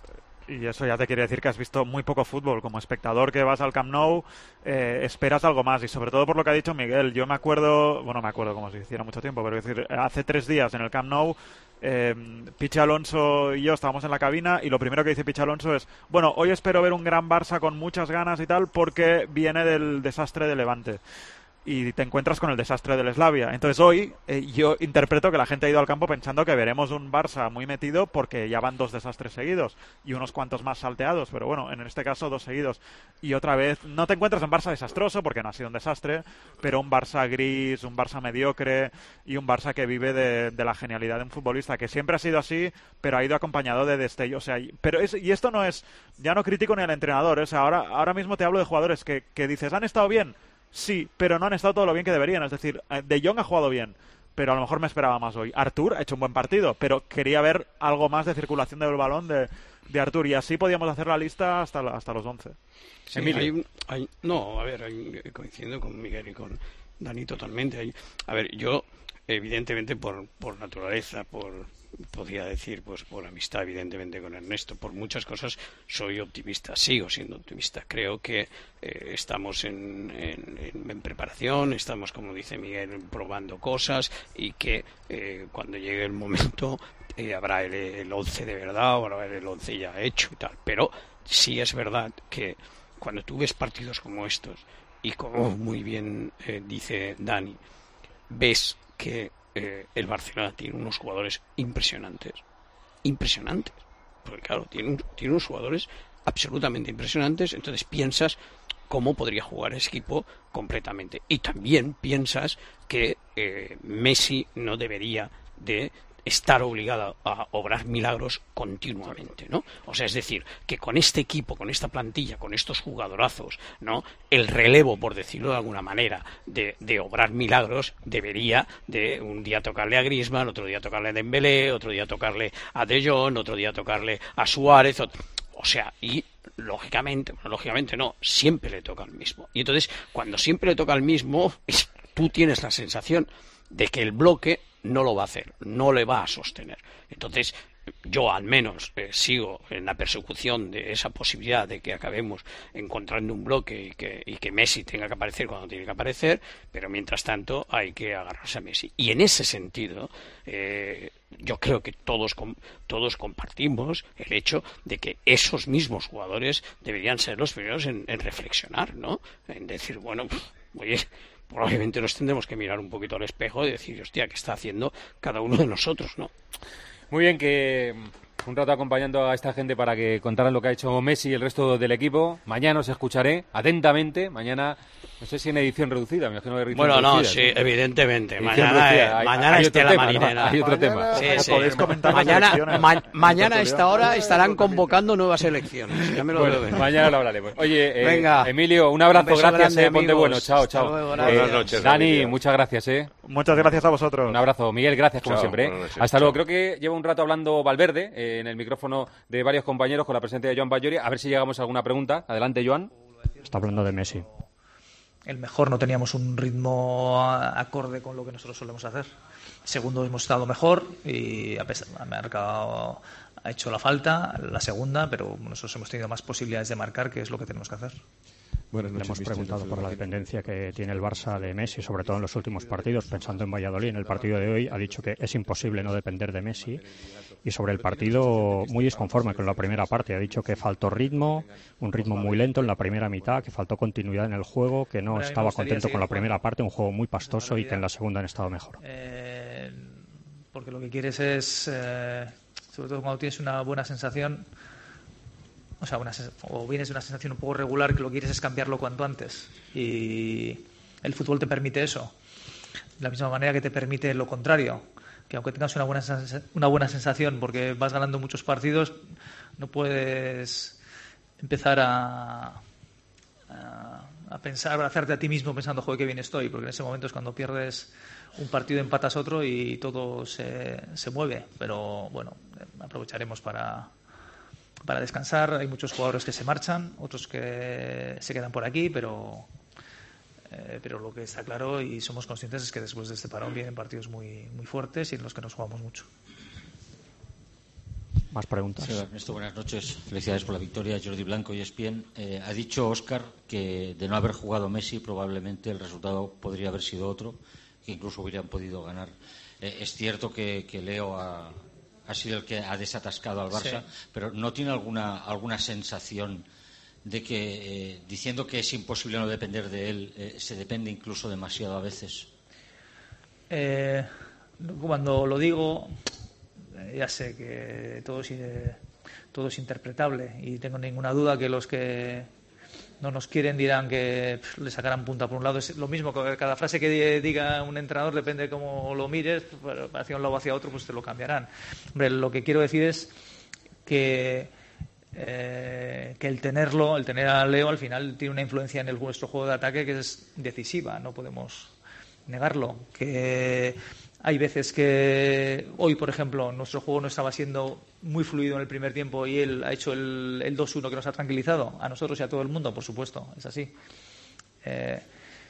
Y eso ya te quiere decir que has visto muy poco fútbol. Como espectador que vas al Camp Nou, eh, esperas algo más. Y sobre todo por lo que ha dicho Miguel. Yo me acuerdo, bueno, me acuerdo como si hiciera mucho tiempo, pero es decir, hace tres días en el Camp Nou, eh, Pichi Alonso y yo estábamos en la cabina y lo primero que dice Pichi Alonso es, bueno, hoy espero ver un gran Barça con muchas ganas y tal porque viene del desastre de Levante. Y te encuentras con el desastre del Slavia. Entonces hoy eh, yo interpreto que la gente ha ido al campo pensando que veremos un Barça muy metido porque ya van dos desastres seguidos y unos cuantos más salteados, pero bueno, en este caso dos seguidos. Y otra vez no te encuentras un Barça desastroso porque no ha sido un desastre, pero un Barça gris, un Barça mediocre y un Barça que vive de, de la genialidad de un futbolista que siempre ha sido así, pero ha ido acompañado de destellos. O sea, y- pero es, y esto no es, ya no critico ni al entrenador, ¿eh? O sea, ahora, ahora mismo te hablo de jugadores que, que dices, ¿han estado bien? Sí, pero no han estado todo lo bien que deberían. Es decir, eh, De Jong ha jugado bien, pero a lo mejor me esperaba más hoy. Artur ha hecho un buen partido, pero quería ver algo más de circulación del balón de, de Artur. Y así podíamos hacer la lista hasta, la- hasta los once. Sí, hay un- hay- no, a ver, hay- coincido con Miguel y con Dani totalmente. Hay- a ver, yo, evidentemente, por, por naturaleza, por podría decir, pues por amistad, evidentemente, con Ernesto, por muchas cosas, soy optimista, sigo siendo optimista. Creo que eh, estamos en, en, en- en preparación, estamos, como dice Miguel, probando cosas y que eh, cuando llegue el momento eh, habrá el, el once de verdad o habrá el once ya hecho y tal. Pero sí es verdad que cuando tú ves partidos como estos y como muy bien eh, dice Dani, ves que eh, el Barcelona tiene unos jugadores impresionantes, impresionantes, porque claro, tiene, un- tiene unos jugadores absolutamente impresionantes, entonces piensas, cómo podría jugar ese equipo completamente. Y también piensas que eh, Messi no debería de estar obligado a obrar milagros continuamente, ¿no? O sea, es decir, que con este equipo, con esta plantilla, con estos jugadorazos, ¿no? El relevo, por decirlo de alguna manera, de, de obrar milagros debería de un día tocarle a Griezmann, otro día tocarle a Dembélé, otro día tocarle a De Jong, otro día tocarle a Suárez, otro... o sea, y lógicamente, bueno, lógicamente no, siempre le toca al mismo. Y entonces, cuando siempre le toca al mismo, es, tú tienes la sensación de que el bloque no lo va a hacer, no le va a sostener. Entonces, yo al menos eh, sigo en la persecución de esa posibilidad de que acabemos encontrando un bloque y que, y que Messi tenga que aparecer cuando tiene que aparecer, pero mientras tanto hay que agarrarse a Messi. Y en ese sentido, eh, yo creo que todos, todos compartimos el hecho de que esos mismos jugadores deberían ser los primeros en, en reflexionar, ¿no? En decir, bueno, oye, probablemente nos tendremos que mirar un poquito al espejo y decir, hostia, ¿qué está haciendo cada uno de nosotros, no? Muy bien, que un rato acompañando a esta gente para que contaran lo que ha hecho Messi y el resto del equipo. Mañana os escucharé atentamente. Mañana, no sé si en edición reducida, me imagino que edición Bueno, no, reducida, sí, ¿no? Mañanamente. Edición Mañana, reducida. eh, Hay- mañana hay esté otro la tema, ¿no? marinera. Hay otro tema. Sí, sí. Podéis comentar las Mañana, elecciones. ma- mañana a Tertuliano. esta hora estarán convocando nuevas elecciones. Ya me lo Bueno, veo venir. mañana lo hablaremos. Oye, eh, Venga. Emilio, un abrazo, Un beso gracias, grande, eh, ponte amigos. bueno, chao, Hasta chao. luego, Eh, gracias. Buenas noches, Dani, Emilio. muchas gracias, eh. Muchas gracias a vosotros. Un abrazo, Miguel, gracias como Chao, siempre. ¿eh? buenas noches, Hasta luego. chao. Creo que lleva un rato hablando Valverde eh, en el micrófono de varios compañeros con la presencia de Joan Bayori. A ver si llegamos a alguna pregunta. Adelante, Joan. Está hablando de Messi. El mejor no teníamos un ritmo a- acorde con lo que nosotros solemos hacer. Segundo hemos estado mejor y a pesar, ha marcado, ha hecho la falta, la segunda, pero nosotros hemos tenido más posibilidades de marcar, que es lo que tenemos que hacer. Le hemos preguntado por la dependencia que tiene el Barça de Messi, sobre todo en los últimos partidos, pensando en Valladolid. En el partido de hoy ha dicho que es imposible no depender de Messi. Y sobre el partido, muy disconforme con la primera parte. Ha dicho que faltó ritmo, un ritmo muy lento en la primera mitad, que faltó continuidad en el juego, que no Hombre, a mí me estaba gustaría contento con seguir la primera jugando. parte, un juego muy pastoso, y que en la segunda han estado mejor. Eh, porque lo que quieres es, eh, sobre todo cuando tienes una buena sensación, o sea, una sens- o vienes de una sensación un poco regular, que lo que quieres es cambiarlo cuanto antes. Y el fútbol te permite eso. De la misma manera que te permite lo contrario, que aunque tengas una buena sens- una buena sensación porque vas ganando muchos partidos, no puedes empezar a, a, a pensar, a hacerte a ti mismo pensando, joder, qué bien estoy, porque en ese momento es cuando pierdes un partido, empatas otro y todo se, se mueve. Pero bueno, eh, aprovecharemos para, para descansar. Hay muchos jugadores que se marchan, otros que se quedan por aquí, pero eh, pero lo que está claro y somos conscientes es que después de este parón vienen partidos muy muy fuertes y en los que nos jugamos mucho. Más preguntas. Sí, Ernesto, buenas noches. Felicidades por la victoria, Jordi Blanco y E S P N. Eh, ha dicho Óscar que de no haber jugado Messi probablemente el resultado podría haber sido otro, que incluso hubieran podido ganar. Eh, es cierto que, que Leo ha, ha sido el que ha desatascado al Barça, Sí. pero ¿no tiene alguna, alguna sensación de que, eh, diciendo que es imposible no depender de él, eh, se depende incluso demasiado a veces? Eh, cuando lo digo, eh, ya sé que todo es, eh, todo es interpretable y tengo ninguna duda que los que no nos quieren dirán que pff, le sacarán punta por un lado. Es lo mismo que cada frase que diga un entrenador, depende de cómo lo mires, pero hacia un lado o hacia otro, pues te lo cambiarán. Hombre, lo que quiero decir es que eh, que el tenerlo, el tener a Leo, al final tiene una influencia en el, nuestro juego de ataque que es decisiva, no podemos negarlo. Que hay veces que hoy, por ejemplo, nuestro juego no estaba siendo muy fluido en el primer tiempo y él ha hecho el, el dos uno que nos ha tranquilizado a nosotros y a todo el mundo, por supuesto, es así. Eh,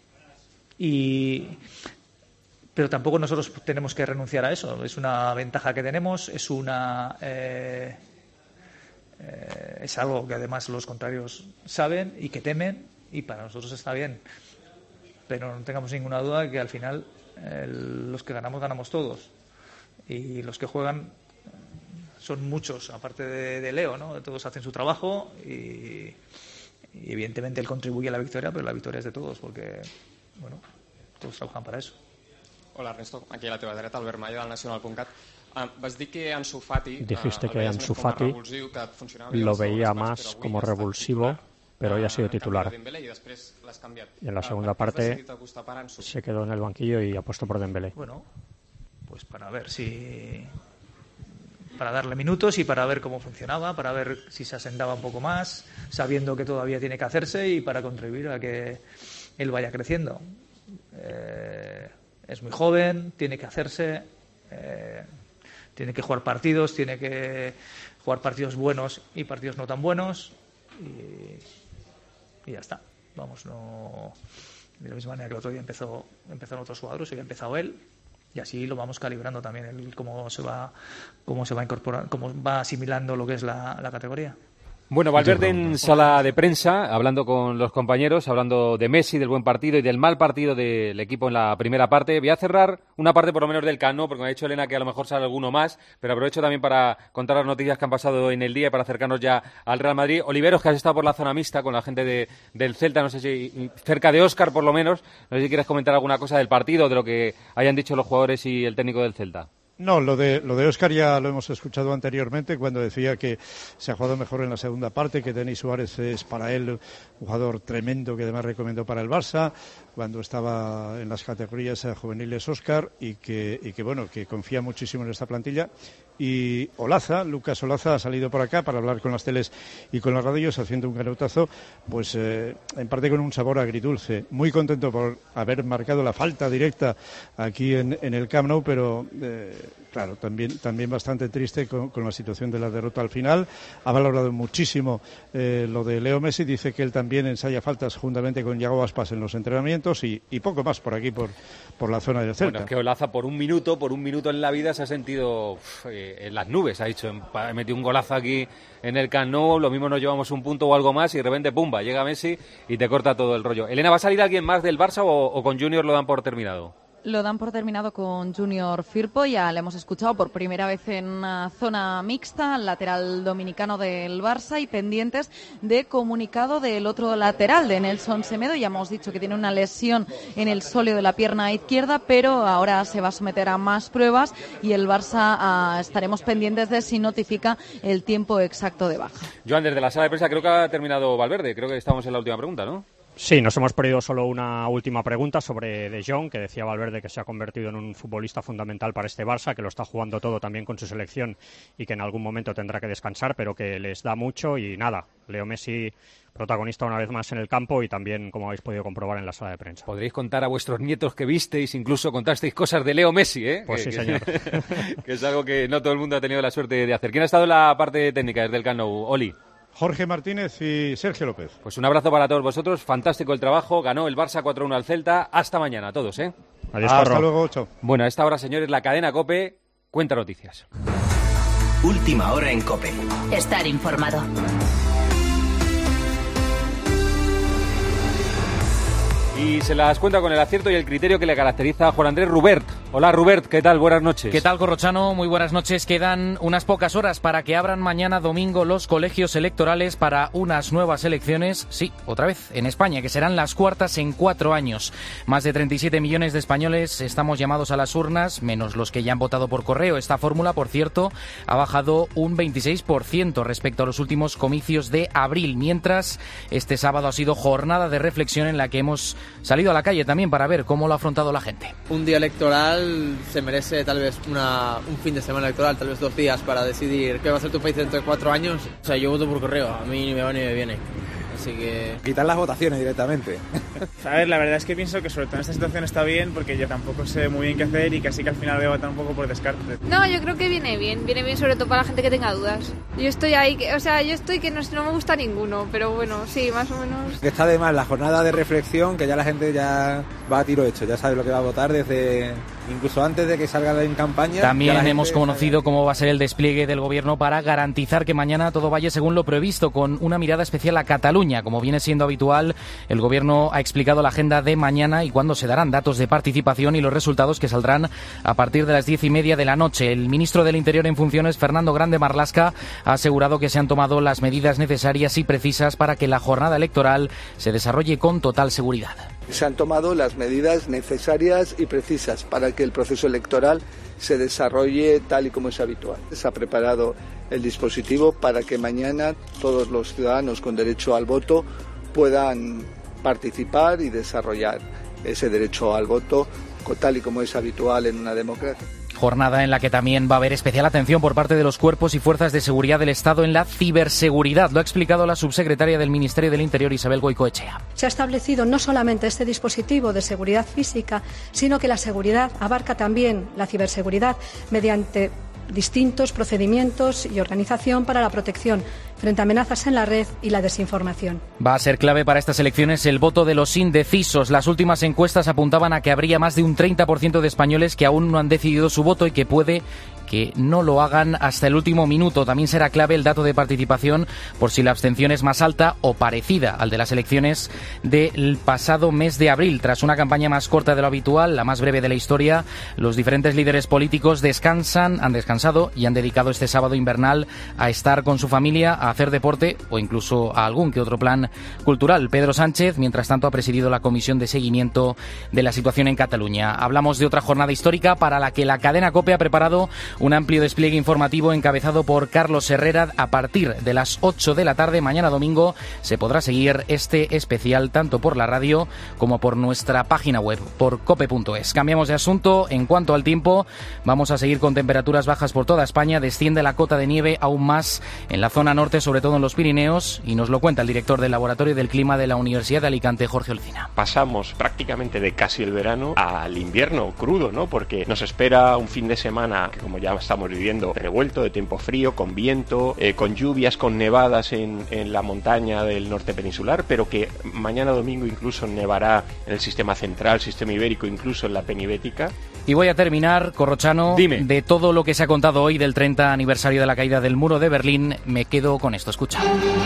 y pero tampoco nosotros tenemos que renunciar a eso. Es una ventaja que tenemos, es una eh, eh, es algo que además los contrarios saben y que temen, y para nosotros está bien. Pero no tengamos ninguna duda de que al final el, los que ganamos, ganamos todos. Y los que juegan son muchos, aparte de, de Leo, ¿no? Todos hacen su trabajo y, y evidentemente él contribuye a la victoria, pero la victoria es de todos, porque, bueno, todos trabajan para eso. Hola Ernesto, aquí a la teva dreta, Albert Mayo del nacional punto cat. Uh, vas dir que Ansu Fati, Dijiste uh, que Ansu Fati lo veía más como revulsivo pero hoy ha sido titular. Y en la segunda parte se quedó en el banquillo y apostó por Dembélé. Bueno, pues para ver si... para darle minutos y para ver cómo funcionaba, para ver si se asentaba un poco más, sabiendo que todavía tiene que hacerse y para contribuir a que él vaya creciendo. Eh, es muy joven, tiene que hacerse, eh, tiene que jugar partidos, tiene que jugar partidos buenos y partidos no tan buenos y, y ya está. Vamos, no de la misma manera que el otro día empezó, empezaron otros jugadores, hoy ha empezado él. Y así lo vamos calibrando también, el cómo se va cómo se va incorporando, cómo va asimilando lo que es la, la categoría. Bueno, Valverde en sala de prensa, hablando con los compañeros, hablando de Messi, del buen partido y del mal partido del equipo en la primera parte. Voy a cerrar una parte por lo menos del Camp Nou, porque me ha dicho Elena que a lo mejor sale alguno más, pero aprovecho también para contar las noticias que han pasado en el día y para acercarnos ya al Real Madrid. Oliveros, que has estado por la zona mixta con la gente de, del Celta, no sé si cerca de Óscar por lo menos, no sé si quieres comentar alguna cosa del partido, de lo que hayan dicho los jugadores y el técnico del Celta. No, lo de lo de Óscar ya lo hemos escuchado anteriormente cuando decía que se ha jugado mejor en la segunda parte, que Denis Suárez es para él un jugador tremendo que además recomendó para el Barça cuando estaba en las categorías juveniles Óscar y que y que bueno, que confía muchísimo en esta plantilla. Y Olaza, Lucas Olaza ha salido por acá para hablar con las teles y con las radios haciendo un canotazo, pues eh, en parte con un sabor agridulce. Muy contento por haber marcado la falta directa aquí en, en el Camp Nou, pero eh, claro, también, también bastante triste con, con la situación de la derrota al final. Ha valorado muchísimo eh, lo de Leo Messi, dice que él también ensaya faltas juntamente con Yago Aspas en los entrenamientos y, y poco más por aquí, por, por la zona del Celta. Bueno, es que Olaza por un minuto, por un minuto en la vida se ha sentido uf, eh, en las nubes, ha dicho, he metido un golazo aquí en el Camp Nou, lo mismo nos llevamos un punto o algo más y de repente, pumba, llega Messi y te corta todo el rollo. Elena, ¿va a salir alguien más del Barça o, o con Junior lo dan por terminado? Lo dan por terminado con Junior Firpo, ya le hemos escuchado por primera vez en una zona mixta, lateral dominicano del Barça y pendientes de comunicado del otro lateral, de Nelson Semedo. Ya hemos dicho que tiene una lesión en el sóleo de la pierna izquierda, pero ahora se va a someter a más pruebas y el Barça ah, estaremos pendientes de si notifica el tiempo exacto de baja. Joan, desde la sala de prensa creo que ha terminado Valverde, creo que estamos en la última pregunta, ¿no? Sí, nos hemos perdido solo una última pregunta sobre De Jong, que decía Valverde que se ha convertido en un futbolista fundamental para este Barça, que lo está jugando todo también con su selección y que en algún momento tendrá que descansar, pero que les da mucho y nada, Leo Messi protagonista una vez más en el campo y también, como habéis podido comprobar, en la sala de prensa. Podréis contar a vuestros nietos que visteis, incluso contasteis cosas de Leo Messi, ¿eh? Pues que, sí, señor. Que es algo que no todo el mundo ha tenido la suerte de hacer. ¿Quién ha estado en la parte técnica desde el Camp Nou? Oli. Jorge Martínez y Sergio López. Pues un abrazo para todos vosotros, fantástico el trabajo, ganó el Barça cuatro uno al Celta, hasta mañana a todos, ¿eh? Adiós, Hasta Corro. luego, chao. Bueno, a esta hora, señores, la cadena COPE cuenta noticias. Última hora en COPE. Estar informado. Y se las cuenta con el acierto y el criterio que le caracteriza a Juan Andrés Rubert. Hola Rubert, ¿qué tal? Buenas noches. ¿Qué tal, Corrochano? Muy buenas noches. Quedan unas pocas horas para que abran mañana domingo los colegios electorales para unas nuevas elecciones, sí, otra vez, en España, que serán las cuartas en cuatro años. Más de treinta y siete millones de españoles estamos llamados a las urnas, menos los que ya han votado por correo. Esta fórmula, por cierto, ha bajado un veintiséis por ciento respecto a los últimos comicios de abril, mientras este sábado ha sido jornada de reflexión en la que hemos salido a la calle también para ver cómo lo ha afrontado la gente. Un día electoral se merece tal vez una, un fin de semana electoral, tal vez dos días para decidir qué va a ser tu país dentro de cuatro años. O sea, yo voto por correo, a mí ni me va ni me viene. Así que... quitar las votaciones directamente. A ver, la verdad es que pienso que sobre todo en esta situación está bien porque yo tampoco sé muy bien qué hacer y casi que al final voy a votar un poco por descarte. No, yo creo que viene bien, viene bien sobre todo para la gente que tenga dudas. Yo estoy ahí, que, o sea, yo estoy que no, no me gusta ninguno, pero bueno, sí, más o menos. Que está además la jornada de reflexión, que ya la gente ya va a tiro hecho, ya sabe lo que va a votar desde... incluso antes de que salga en campaña. También hemos conocido cómo va a ser el despliegue del gobierno para garantizar que mañana todo vaya según lo previsto, con una mirada especial a Cataluña. Como viene siendo habitual, el gobierno ha explicado la agenda de mañana y cuándo se darán datos de participación y los resultados que saldrán a partir de las diez y media de la noche. El ministro del Interior en funciones, Fernando Grande Marlaska, ha asegurado que se han tomado las medidas necesarias y precisas para que la jornada electoral se desarrolle con total seguridad. Se han tomado las medidas necesarias y precisas para que el proceso electoral se desarrolle tal y como es habitual. Se ha preparado el dispositivo para que mañana todos los ciudadanos con derecho al voto puedan participar y desarrollar ese derecho al voto, tal y como es habitual en una democracia. Jornada en la que también va a haber especial atención por parte de los cuerpos y fuerzas de seguridad del Estado en la ciberseguridad. Lo ha explicado la subsecretaria del Ministerio del Interior, Isabel Goicoechea. Se ha establecido no solamente este dispositivo de seguridad física, sino que la seguridad abarca también la ciberseguridad mediante distintos procedimientos y organización para la protección frente a amenazas en la red y la desinformación. Va a ser clave para estas elecciones el voto de los indecisos. Las últimas encuestas apuntaban a que habría más de un treinta por ciento de españoles que aún no han decidido su voto y que puede que no lo hagan hasta el último minuto. También será clave el dato de participación por si la abstención es más alta o parecida al de las elecciones del pasado mes de abril. Tras una campaña más corta de lo habitual, la más breve de la historia, los diferentes líderes políticos descansan, han descansado y han dedicado este sábado invernal a estar con su familia, a hacer deporte o incluso a algún que otro plan cultural. Pedro Sánchez, mientras tanto, ha presidido la comisión de seguimiento de la situación en Cataluña. Hablamos de otra jornada histórica para la que la cadena COPE ha preparado un amplio despliegue informativo encabezado por Carlos Herrera. A partir de las ocho de la tarde, mañana domingo, se podrá seguir este especial tanto por la radio como por nuestra página web, por cope punto es. Cambiamos de asunto. En cuanto al tiempo, vamos a seguir con temperaturas bajas por toda España. Desciende la cota de nieve aún más en la zona norte, sobre todo en los Pirineos, y nos lo cuenta el director del Laboratorio del Clima de la Universidad de Alicante, Jorge Olcina. Pasamos prácticamente de casi el verano al invierno crudo, ¿no? Porque nos espera un fin de semana que, como ya estamos viviendo, revuelto, de tiempo frío, con viento, eh, con lluvias, con nevadas en, en la montaña del norte peninsular, pero que mañana domingo incluso nevará en el sistema central, sistema ibérico, incluso en la penibética. Y voy a terminar, Corrochano, Dime. de todo lo que se ha contado hoy del treinta aniversario de la caída del muro de Berlín. Me quedo con esto, escucha.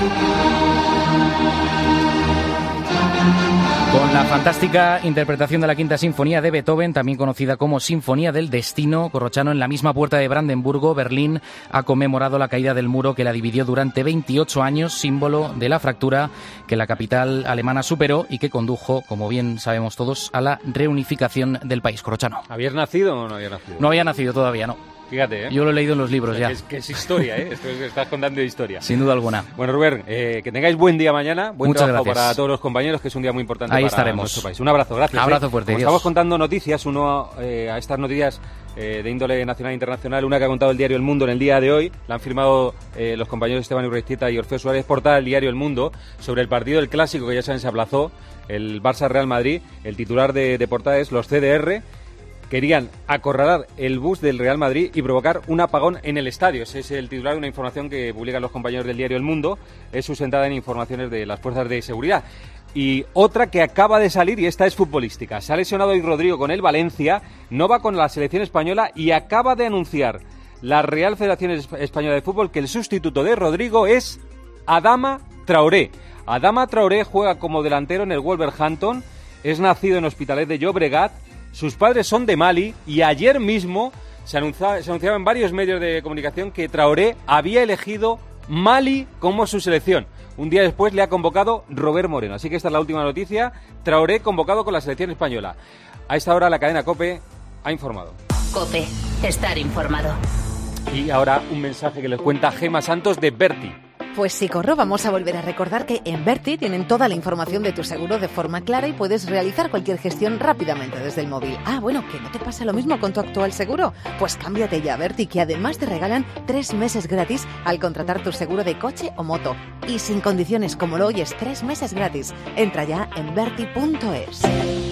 Con la fantástica interpretación de la Quinta Sinfonía de Beethoven, también conocida como Sinfonía del Destino, Corrochano, en la misma puerta de Brandenburgo, Berlín ha conmemorado la caída del muro que la dividió durante veintiocho años, símbolo de la fractura que la capital alemana superó y que condujo, como bien sabemos todos, a la reunificación del país. Corrochano. ¿Habías nacido o no habías nacido? No había nacido todavía, no. Fíjate, ¿eh? Yo lo he leído en los libros, o sea, ya. Que es, que es historia, ¿eh? Esto es, estás contando historia. Sin duda alguna. Bueno, Rubén, eh, que tengáis buen día mañana. Buen Muchas trabajo gracias. para todos los compañeros, que es un día muy importante Ahí para estaremos. nuestro país. Un abrazo, gracias. Abrazo ¿eh? fuerte, Como Dios. estamos contando noticias, uno eh, a estas noticias eh, de índole nacional e internacional, una que ha contado el diario El Mundo en el día de hoy, la han firmado eh, los compañeros Esteban Urreistieta y Orfeo Suárez, portada del diario El Mundo, sobre el partido del Clásico, que ya saben se aplazó, el Barça-Real Madrid. El titular de, de portada es: los C D R querían acorralar el bus del Real Madrid y provocar un apagón en el estadio. Ese es el titular de una información que publican los compañeros del diario El Mundo. Es sustentada en informaciones de las fuerzas de seguridad. Y otra que acaba de salir, y esta es futbolística. Se ha lesionado hoy Rodrigo con el Valencia, no va con la selección española y acaba de anunciar la Real Federación Española de Fútbol que el sustituto de Rodrigo es Adama Traoré. Adama Traoré juega como delantero en el Wolverhampton, es nacido en Hospitalet de Llobregat. Sus padres son de Mali y ayer mismo se anunciaba, se anunciaba en varios medios de comunicación que Traoré había elegido Mali como su selección. Un día después le ha convocado Robert Moreno. Así que esta es la última noticia. Traoré convocado con la selección española. A esta hora la cadena COPE ha informado. COPE, estar informado. Y ahora un mensaje que les cuenta Gema Santos de Berti. Pues sí, Corro, vamos a volver a recordar que en Berti tienen toda la información de tu seguro de forma clara y puedes realizar cualquier gestión rápidamente desde el móvil. Ah, bueno, ¿que no te pasa lo mismo con tu actual seguro? Pues cámbiate ya a Berti, que además te regalan tres meses gratis al contratar tu seguro de coche o moto. Y sin condiciones, como lo oyes, tres meses gratis. Entra ya en berti punto es.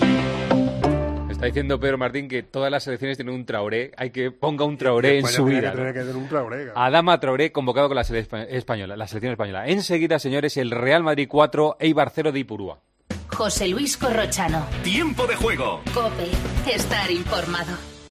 Está diciendo Pedro Martín que todas las selecciones tienen un Traoré. Hay que ponga un Traoré en su vida. Que que tener un Traoré, claro. Adama Traoré convocado con la selección española, la selección española. Enseguida, señores, el Real Madrid cuatro, Eibar cero de Ipurúa. José Luis Corrochano. Tiempo de juego. COPE, estar informado.